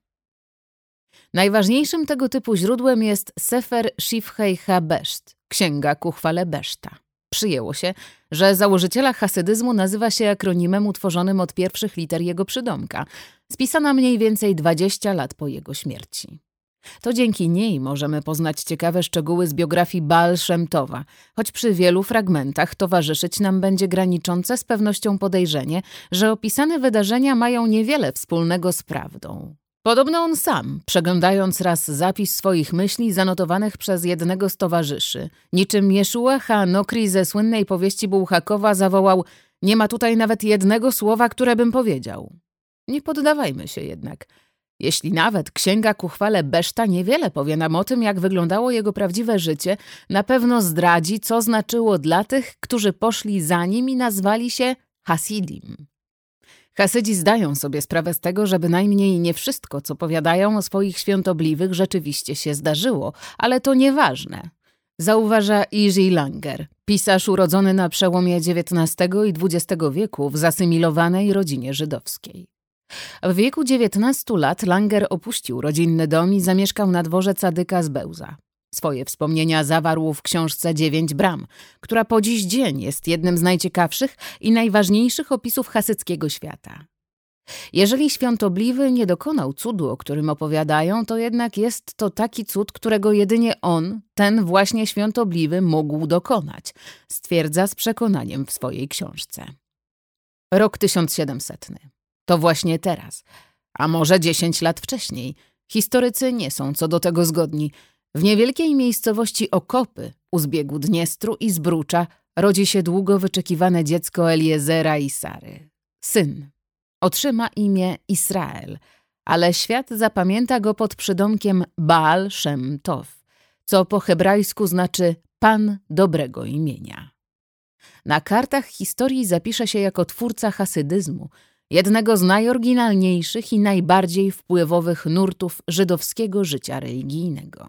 Najważniejszym tego typu źródłem jest Sefer Shifchei HaBesht, księga ku chwale Beszta. Przyjęło się, że założyciela hasydyzmu nazywa się akronimem utworzonym od pierwszych liter jego przydomka, spisana mniej więcej 20 lat po jego śmierci. To dzięki niej możemy poznać ciekawe szczegóły z biografii Baal Szem Towa, choć przy wielu fragmentach towarzyszyć nam będzie graniczące z pewnością podejrzenie, że opisane wydarzenia mają niewiele wspólnego z prawdą. Podobno on sam, przeglądając raz zapis swoich myśli zanotowanych przez jednego z towarzyszy, niczym Jeszua ha-Nokri ze słynnej powieści Bułhakowa zawołał: nie ma tutaj nawet jednego słowa, które bym powiedział. Nie poddawajmy się jednak. Jeśli nawet księga ku chwale Beszta niewiele powie nam o tym, jak wyglądało jego prawdziwe życie, na pewno zdradzi, co znaczyło dla tych, którzy poszli za nim i nazwali się Hasidim. Hasydzi zdają sobie sprawę z tego, że bynajmniej nie wszystko, co powiadają o swoich świątobliwych, rzeczywiście się zdarzyło, ale to nieważne. Zauważa Iri Langer, pisarz urodzony na przełomie XIX i XX wieku w zasymilowanej rodzinie żydowskiej. W wieku 19 lat Langer opuścił rodzinny dom i zamieszkał na dworze Cadyka z Bełza. Swoje wspomnienia zawarł w książce 9 bram, która po dziś dzień jest jednym z najciekawszych i najważniejszych opisów hasyckiego świata. Jeżeli świątobliwy nie dokonał cudu, o którym opowiadają, to jednak jest to taki cud, którego jedynie on, ten właśnie świątobliwy, mógł dokonać, stwierdza z przekonaniem w swojej książce. Rok 1700. To właśnie teraz, a może 10 lat wcześniej, historycy nie są co do tego zgodni. W niewielkiej miejscowości Okopy, u zbiegu Dniestru i Zbrucza, rodzi się długo wyczekiwane dziecko Eliezera i Sary. Syn. Otrzyma imię Israel, ale świat zapamięta go pod przydomkiem Baal Shem Tov, co po hebrajsku znaczy Pan dobrego imienia. Na kartach historii zapisze się jako twórca hasydyzmu, jednego z najoryginalniejszych i najbardziej wpływowych nurtów żydowskiego życia religijnego.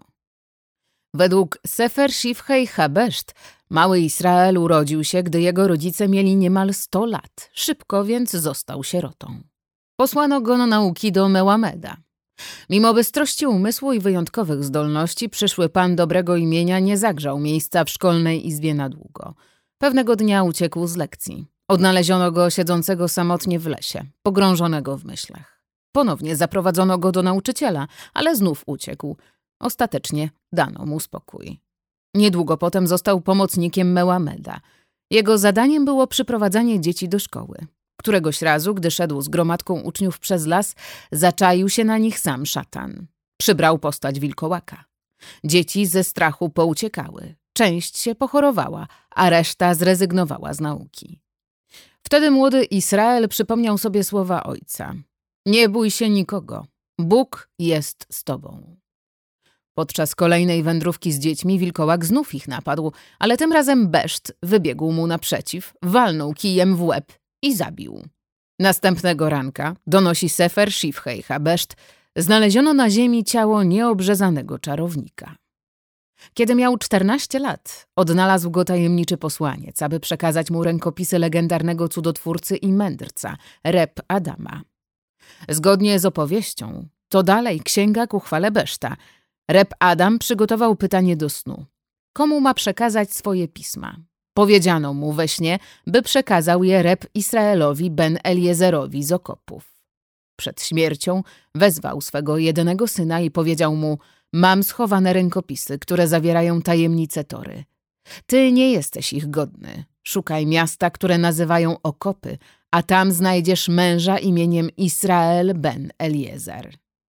Według Sefer Shifchei Habesht mały Israel urodził się, gdy jego rodzice mieli niemal 100 lat, szybko więc został sierotą. Posłano go na nauki do Mełameda. Mimo bystrości umysłu i wyjątkowych zdolności, przyszły pan dobrego imienia nie zagrzał miejsca w szkolnej izbie na długo. Pewnego dnia uciekł z lekcji. Odnaleziono go siedzącego samotnie w lesie, pogrążonego w myślach. Ponownie zaprowadzono go do nauczyciela, ale znów uciekł. Ostatecznie dano mu spokój. Niedługo potem został pomocnikiem Mełameda. Jego zadaniem było przyprowadzanie dzieci do szkoły. Któregoś razu, gdy szedł z gromadką uczniów przez las, zaczaił się na nich sam szatan. Przybrał postać wilkołaka. Dzieci ze strachu pouciekały. Część się pochorowała, a reszta zrezygnowała z nauki. Wtedy młody Israel przypomniał sobie słowa ojca. Nie bój się nikogo. Bóg jest z tobą. Podczas kolejnej wędrówki z dziećmi wilkołak znów ich napadł, ale tym razem Beszt wybiegł mu naprzeciw, walnął kijem w łeb i zabił. Następnego ranka, donosi Sefer Shifchei Habesht, znaleziono na ziemi ciało nieobrzezanego czarownika. Kiedy miał 14 lat, odnalazł go tajemniczy posłaniec, aby przekazać mu rękopisy legendarnego cudotwórcy i mędrca, Reb Adama. Zgodnie z opowieścią, to dalej księga ku chwale Beszta. Reb Adam przygotował pytanie do snu. Komu ma przekazać swoje pisma? Powiedziano mu we śnie, by przekazał je Reb Israelowi ben Eliezerowi z Okopów. Przed śmiercią wezwał swego jedynego syna i powiedział mu: mam schowane rękopisy, które zawierają tajemnice Tory. Ty nie jesteś ich godny. Szukaj miasta, które nazywają Okopy, a tam znajdziesz męża imieniem Israel ben Eliezer.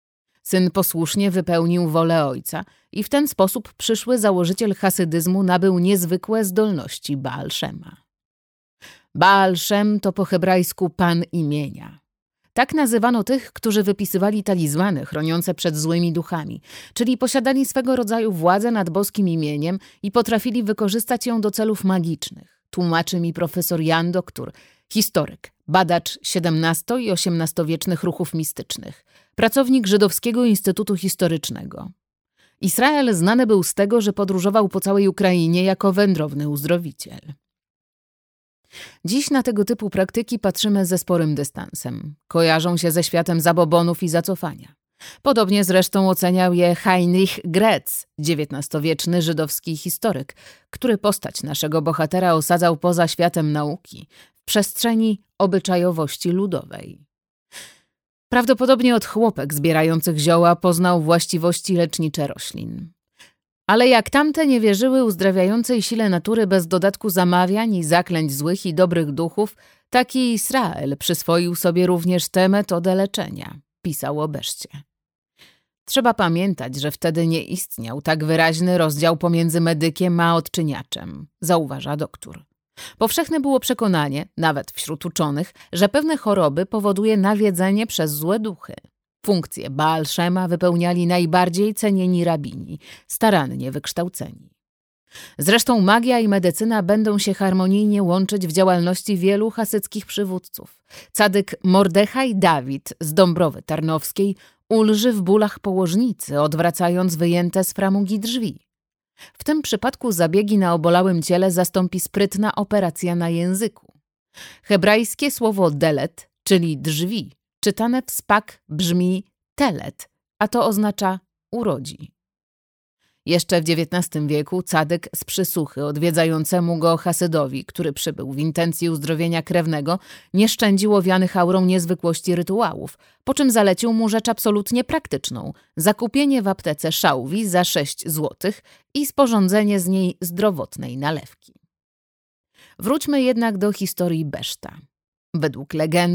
Syn posłusznie wypełnił wolę ojca i w ten sposób przyszły założyciel hasydyzmu nabył niezwykłe zdolności Baal Szema. Baal Szem to po hebrajsku pan imienia. Tak nazywano tych, którzy wypisywali talizmany chroniące przed złymi duchami, czyli posiadali swego rodzaju władzę nad boskim imieniem i potrafili wykorzystać ją do celów magicznych. Tłumaczy mi profesor Jan Doktor, historyk, badacz XVII i XVIII-wiecznych ruchów mistycznych, pracownik Żydowskiego Instytutu Historycznego. Israel znany był z tego, że podróżował po całej Ukrainie jako wędrowny uzdrowiciel. Dziś na tego typu praktyki patrzymy ze sporym dystansem. Kojarzą się ze światem zabobonów i zacofania. Podobnie zresztą oceniał je Heinrich Gretz, XIX-wieczny żydowski historyk, który postać naszego bohatera osadzał poza światem nauki, w przestrzeni obyczajowości ludowej. Prawdopodobnie od chłopek zbierających zioła poznał właściwości lecznicze roślin. Ale jak tamte nie wierzyły uzdrawiającej sile natury bez dodatku zamawiań i zaklęć złych i dobrych duchów, taki Israel przyswoił sobie również tę metodę leczenia, pisał o Beszcie. Trzeba pamiętać, że wtedy nie istniał tak wyraźny rozdział pomiędzy medykiem a odczyniaczem, zauważa doktor. Powszechne było przekonanie, nawet wśród uczonych, że pewne choroby powoduje nawiedzenie przez złe duchy. Funkcję Baal Szema wypełniali najbardziej cenieni rabini, starannie wykształceni. Zresztą magia i medycyna będą się harmonijnie łączyć w działalności wielu hasyckich przywódców. Cadyk Mordechaj Dawid z Dąbrowy Tarnowskiej ulży w bólach położnicy, odwracając wyjęte z framugi drzwi. W tym przypadku zabiegi na obolałym ciele zastąpi sprytna operacja na języku. Hebrajskie słowo delet, czyli drzwi, czytane w spak brzmi telet, a to oznacza urodzi. Jeszcze w XIX wieku cadyk z Przysuchy odwiedzającemu go Hasydowi, który przybył w intencji uzdrowienia krewnego, nie szczędził owianych aurą niezwykłości rytuałów, po czym zalecił mu rzecz absolutnie praktyczną – zakupienie w aptece szałwi za 6 złotych i sporządzenie z niej zdrowotnej nalewki. Wróćmy jednak do historii Beszta. Według legendy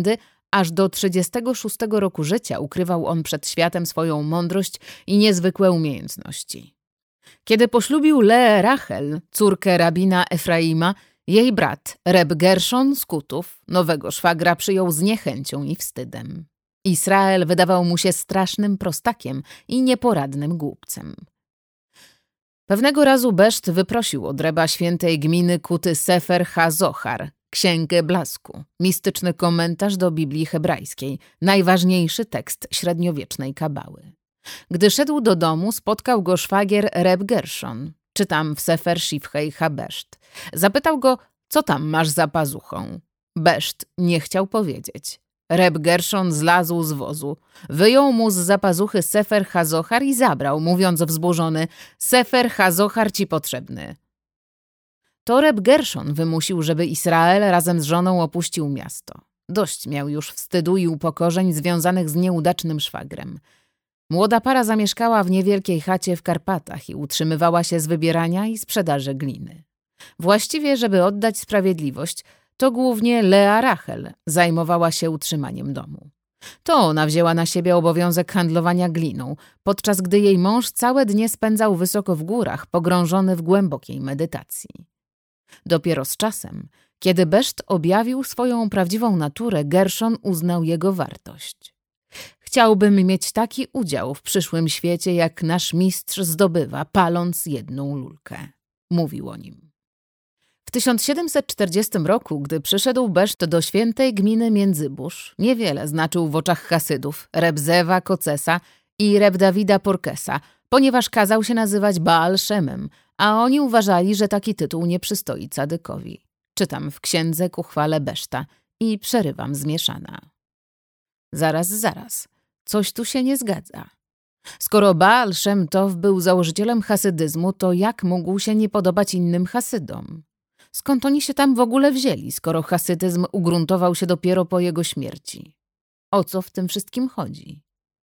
Aż do 36 roku życia ukrywał on przed światem swoją mądrość i niezwykłe umiejętności. Kiedy poślubił Leę Rachel, córkę rabina Efraima, jej brat, Reb Gerszon z Kutów, nowego szwagra, przyjął z niechęcią i wstydem. Israel wydawał mu się strasznym prostakiem i nieporadnym głupcem. Pewnego razu Beszt wyprosił od Reba świętej gminy Kuty Sefer HaZohar, Księgę Blasku, mistyczny komentarz do Biblii hebrajskiej, najważniejszy tekst średniowiecznej kabały. Gdy szedł do domu, spotkał go szwagier Reb Gerszon, czytam w Sefer Shifchei HaBeszt. Zapytał go, co tam masz za pazuchą. Beszt nie chciał powiedzieć. Reb Gerszon zlazł z wozu, wyjął mu z zapazuchy Sefer HaZohar i zabrał, mówiąc wzburzony, Sefer HaZohar ci potrzebny. To Reb Gerszon wymusił, żeby Israel razem z żoną opuścił miasto. Dość miał już wstydu i upokorzeń związanych z nieudacznym szwagrem. Młoda para zamieszkała w niewielkiej chacie w Karpatach i utrzymywała się z wybierania i sprzedaży gliny. Właściwie, żeby oddać sprawiedliwość, to głównie Lea Rachel zajmowała się utrzymaniem domu. To ona wzięła na siebie obowiązek handlowania gliną, podczas gdy jej mąż całe dnie spędzał wysoko w górach, pogrążony w głębokiej medytacji. Dopiero z czasem, kiedy Beszt objawił swoją prawdziwą naturę, Gerszon uznał jego wartość. Chciałbym mieć taki udział w przyszłym świecie, jak nasz mistrz zdobywa, paląc jedną lulkę, mówił o nim. W 1740 roku, gdy przyszedł Beszt do świętej gminy Międzybórz, niewiele znaczył w oczach Hasydów, Reb Zewa Kocesa i Reb Dawida Porkesa, ponieważ kazał się nazywać Baal Szemem, a oni uważali, że taki tytuł nie przystoi cadykowi. Czytam w księdze ku chwale Beszta i przerywam zmieszana. Zaraz, coś tu się nie zgadza. Skoro Baal Szem Tov był założycielem hasydyzmu, to jak mógł się nie podobać innym Hasydom? Skąd oni się tam w ogóle wzięli, skoro hasydyzm ugruntował się dopiero po jego śmierci? O co w tym wszystkim chodzi?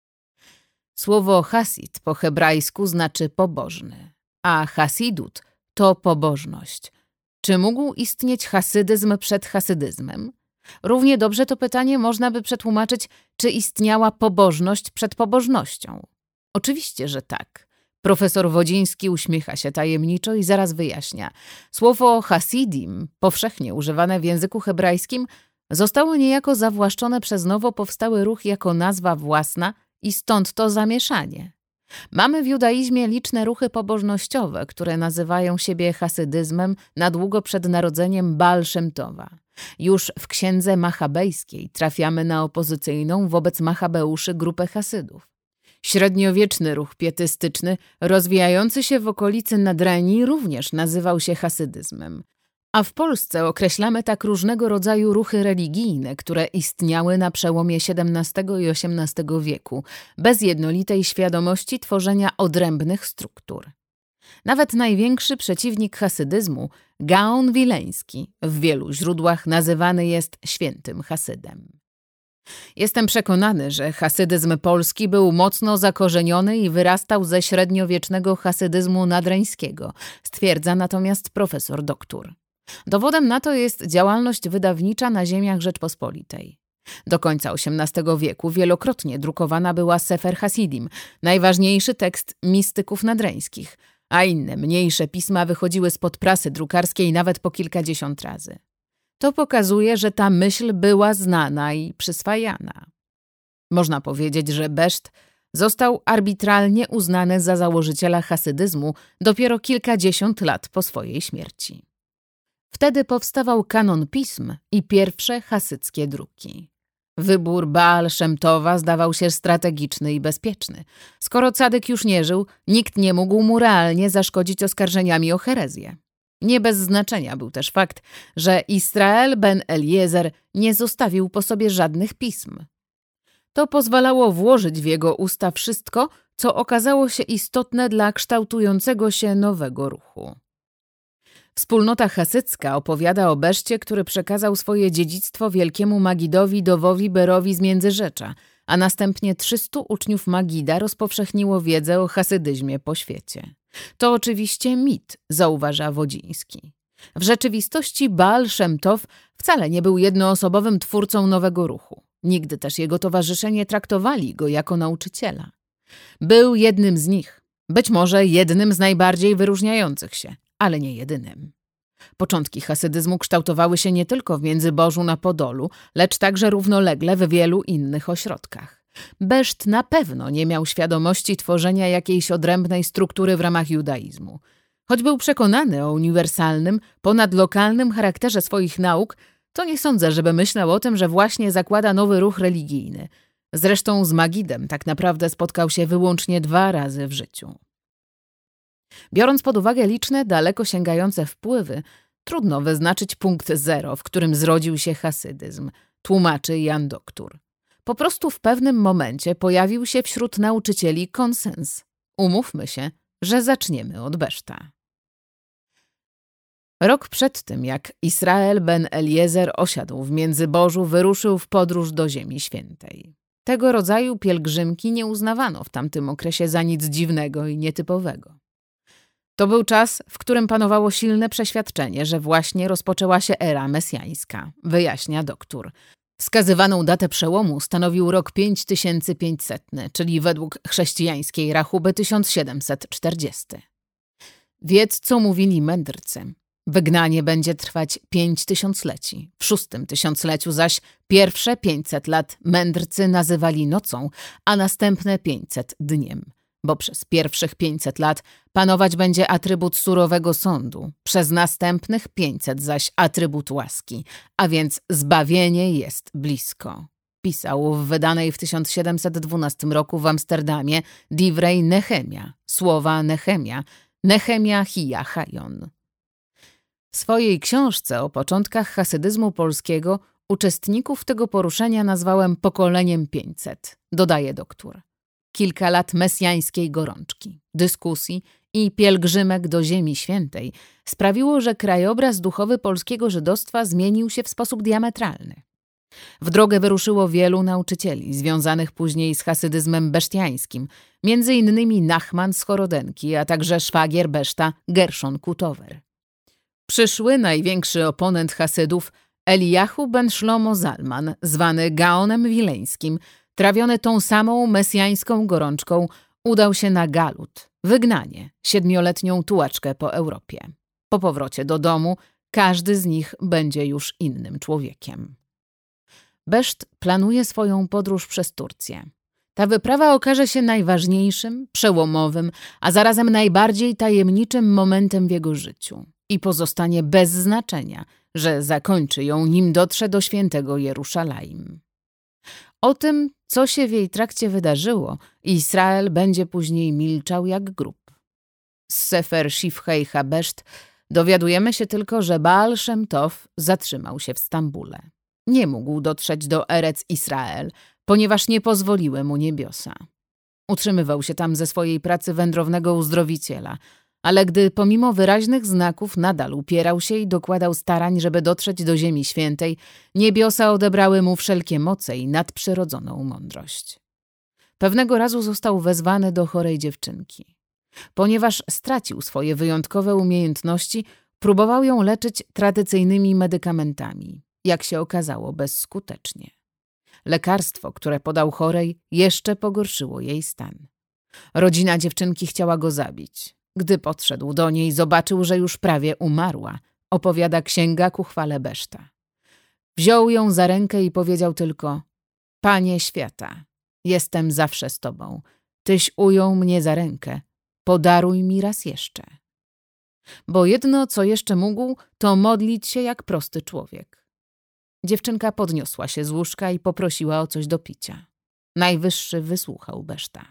Słowo hasid po hebrajsku znaczy pobożny, a hasidut to pobożność. Czy mógł istnieć hasydyzm przed hasydyzmem? Równie dobrze to pytanie można by przetłumaczyć, czy istniała pobożność przed pobożnością. Oczywiście, że tak. Profesor Wodziński uśmiecha się tajemniczo i zaraz wyjaśnia. Słowo hasidim, powszechnie używane w języku hebrajskim, zostało niejako zawłaszczone przez nowo powstały ruch jako nazwa własna i stąd to zamieszanie. Mamy w judaizmie liczne ruchy pobożnościowe, które nazywają siebie hasydyzmem na długo przed narodzeniem Baal Szem Towa. Już w księdze machabejskiej trafiamy na opozycyjną wobec machabeuszy grupę Hasydów. Średniowieczny ruch pietystyczny, rozwijający się w okolicy Nadrenii, również nazywał się hasydyzmem. A w Polsce określamy tak różnego rodzaju ruchy religijne, które istniały na przełomie XVII i XVIII wieku, bez jednolitej świadomości tworzenia odrębnych struktur. Nawet największy przeciwnik hasydyzmu, Gaon Wileński, w wielu źródłach nazywany jest świętym Hasydem. Jestem przekonany, że hasydyzm polski był mocno zakorzeniony i wyrastał ze średniowiecznego hasydyzmu nadreńskiego, stwierdza natomiast profesor doktor. Dowodem na to jest działalność wydawnicza na ziemiach Rzeczpospolitej. Do końca XVIII wieku wielokrotnie drukowana była Sefer Hasidim, najważniejszy tekst mistyków nadreńskich, a inne, mniejsze pisma wychodziły spod prasy drukarskiej nawet po kilkadziesiąt razy. To pokazuje, że ta myśl była znana i przyswajana. Można powiedzieć, że Beszt został arbitralnie uznany za założyciela hasydyzmu dopiero kilkadziesiąt lat po swojej śmierci. Wtedy powstawał kanon pism i pierwsze hasyckie druki. Wybór Baal Szem Towa zdawał się strategiczny i bezpieczny. Skoro cadyk już nie żył, nikt nie mógł mu realnie zaszkodzić oskarżeniami o herezję. Nie bez znaczenia był też fakt, że Israel ben Eliezer nie zostawił po sobie żadnych pism. To pozwalało włożyć w jego usta wszystko, co okazało się istotne dla kształtującego się nowego ruchu. Wspólnota hasycka opowiada o Beszcie, który przekazał swoje dziedzictwo wielkiemu Magidowi Dowowi Berowi z Międzyrzecza, a następnie 300 uczniów Magida rozpowszechniło wiedzę o hasydyzmie po świecie. To oczywiście mit, zauważa Wodziński. W rzeczywistości Baal Szem Tov wcale nie był jednoosobowym twórcą nowego ruchu. Nigdy też jego towarzysze nie traktowali go jako nauczyciela. Był jednym z nich, być może jednym z najbardziej wyróżniających się, ale nie jedynym. Początki hasydyzmu kształtowały się nie tylko w Międzybożu na Podolu, lecz także równolegle w wielu innych ośrodkach. Beszt na pewno nie miał świadomości tworzenia jakiejś odrębnej struktury w ramach judaizmu. Choć był przekonany o uniwersalnym, ponadlokalnym charakterze swoich nauk, to nie sądzę, żeby myślał o tym, że właśnie zakłada nowy ruch religijny. Zresztą z Magidem tak naprawdę spotkał się wyłącznie 2 razy w życiu. Biorąc pod uwagę liczne, daleko sięgające wpływy, trudno wyznaczyć punkt 0, w którym zrodził się hasydyzm, tłumaczy Jan Doktor. Po prostu w pewnym momencie pojawił się wśród nauczycieli konsens. Umówmy się, że zaczniemy od Beszta. Rok przed tym, jak Israel ben Eliezer osiadł w Międzybożu, wyruszył w podróż do Ziemi Świętej. Tego rodzaju pielgrzymki nie uznawano w tamtym okresie za nic dziwnego i nietypowego. To był czas, w którym panowało silne przeświadczenie, że właśnie rozpoczęła się era mesjańska, wyjaśnia Doktor. Wskazywaną datę przełomu stanowił rok 5500, czyli według chrześcijańskiej rachuby 1740. Wiedz, co mówili mędrcy. Wygnanie będzie trwać 5 tysiącleci. W 6. tysiącleciu zaś pierwsze 500 lat mędrcy nazywali nocą, a następne 500 dniem. Bo przez pierwszych 500 lat panować będzie atrybut surowego sądu, przez następnych 500 zaś atrybut łaski, a więc zbawienie jest blisko. Pisał w wydanej w 1712 roku w Amsterdamie Divrei Nehemia, słowa Nehemia, Nehemia Hija Hajon. W swojej książce o początkach hasydyzmu polskiego uczestników tego poruszenia nazwałem pokoleniem 500, dodaje Doktor. Kilka lat mesjańskiej gorączki, dyskusji i pielgrzymek do Ziemi Świętej sprawiło, że krajobraz duchowy polskiego żydostwa zmienił się w sposób diametralny. W drogę wyruszyło wielu nauczycieli, związanych później z hasydyzmem besztiańskim, między innymi Nachman z Chorodenki, a także szwagier Beszta Gerszon Kutower. Przyszły największy oponent hasydów, Eliahu ben Shlomo Zalman, zwany Gaonem Wileńskim, trawiony tą samą mesjańską gorączką, udał się na Galut, wygnanie, 7-letnią tułaczkę po Europie. Po powrocie do domu każdy z nich będzie już innym człowiekiem. Beszt planuje swoją podróż przez Turcję. Ta wyprawa okaże się najważniejszym, przełomowym, a zarazem najbardziej tajemniczym momentem w jego życiu i pozostanie bez znaczenia, że zakończy ją, nim dotrze do świętego Jeruszalaim. O tym, co się w jej trakcie wydarzyło, Israel będzie później milczał jak grób. Z Sefer Shifchei HaBeszt dowiadujemy się tylko, że Baal Shem Tov zatrzymał się w Stambule. Nie mógł dotrzeć do Erec Israel, ponieważ nie pozwoliły mu niebiosa. Utrzymywał się tam ze swojej pracy wędrownego uzdrowiciela, ale gdy pomimo wyraźnych znaków nadal upierał się i dokładał starań, żeby dotrzeć do Ziemi Świętej, niebiosa odebrały mu wszelkie moce i nadprzyrodzoną mądrość. Pewnego razu został wezwany do chorej dziewczynki. Ponieważ stracił swoje wyjątkowe umiejętności, próbował ją leczyć tradycyjnymi medykamentami. Jak się okazało, bezskutecznie. Lekarstwo, które podał chorej, jeszcze pogorszyło jej stan. Rodzina dziewczynki chciała go zabić. Gdy podszedł do niej, zobaczył, że już prawie umarła, opowiada księga ku chwale Beszta. Wziął ją za rękę i powiedział tylko: Panie świata, jestem zawsze z tobą. Tyś ujął mnie za rękę. Podaruj mi raz jeszcze. Bo jedno, co jeszcze mógł, to modlić się jak prosty człowiek. Dziewczynka podniosła się z łóżka i poprosiła o coś do picia. Najwyższy wysłuchał Beszta.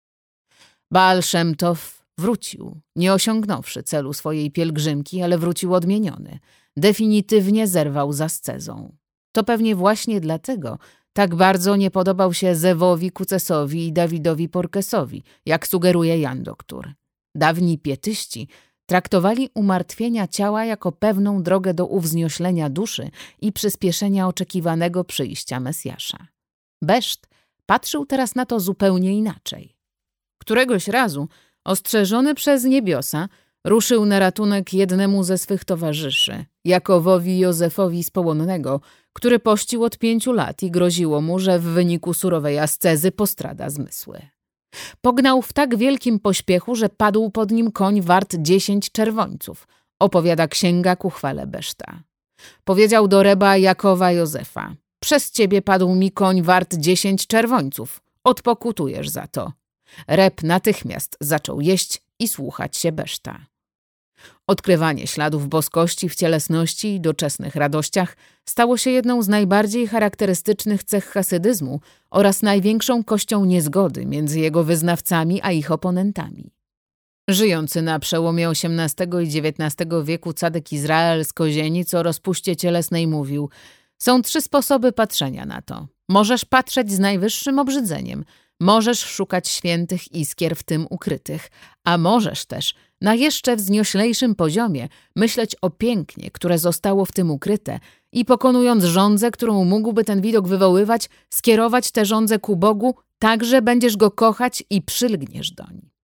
Baal Shem Tov wrócił, nie osiągnąwszy celu swojej pielgrzymki, ale wrócił odmieniony. Definitywnie zerwał z ascezą. To pewnie właśnie dlatego tak bardzo nie podobał się Zewowi Kucesowi i Dawidowi Porkesowi, jak sugeruje Jan Doktor. Dawni pietyści traktowali umartwienia ciała jako pewną drogę do uwznioślenia duszy i przyspieszenia oczekiwanego przyjścia Mesjasza. Beszt patrzył teraz na to zupełnie inaczej. Któregoś razu, ostrzeżony przez niebiosa, Ruszył na ratunek jednemu ze swych towarzyszy, Jakowowi Józefowi z Połonnego, który pościł od 5 lat i groziło mu, że w wyniku surowej ascezy postrada zmysły. Pognał w tak wielkim pośpiechu, że padł pod nim koń wart 10 czerwońców, opowiada księga ku chwale Beszta. Powiedział do Reba Jakowa Józefa: przez ciebie padł mi koń wart 10 czerwońców, odpokutujesz za to. Reb natychmiast zaczął jeść i słuchać się Beszta. Odkrywanie śladów boskości w cielesności i doczesnych radościach stało się jedną z najbardziej charakterystycznych cech chasydyzmu oraz największą kością niezgody między jego wyznawcami a ich oponentami. Żyjący na przełomie XVIII i XIX wieku Cadek Izrael z Kozienic o rozpuście cielesnej mówił: są 3 sposoby patrzenia na to. Możesz patrzeć z najwyższym obrzydzeniem, możesz szukać świętych iskier w tym ukrytych, a możesz też na jeszcze wznioślejszym poziomie myśleć o pięknie, które zostało w tym ukryte i pokonując żądzę, którą mógłby ten widok wywoływać, skierować tę żądzę ku Bogu, tak że będziesz go kochać i przylgniesz doń.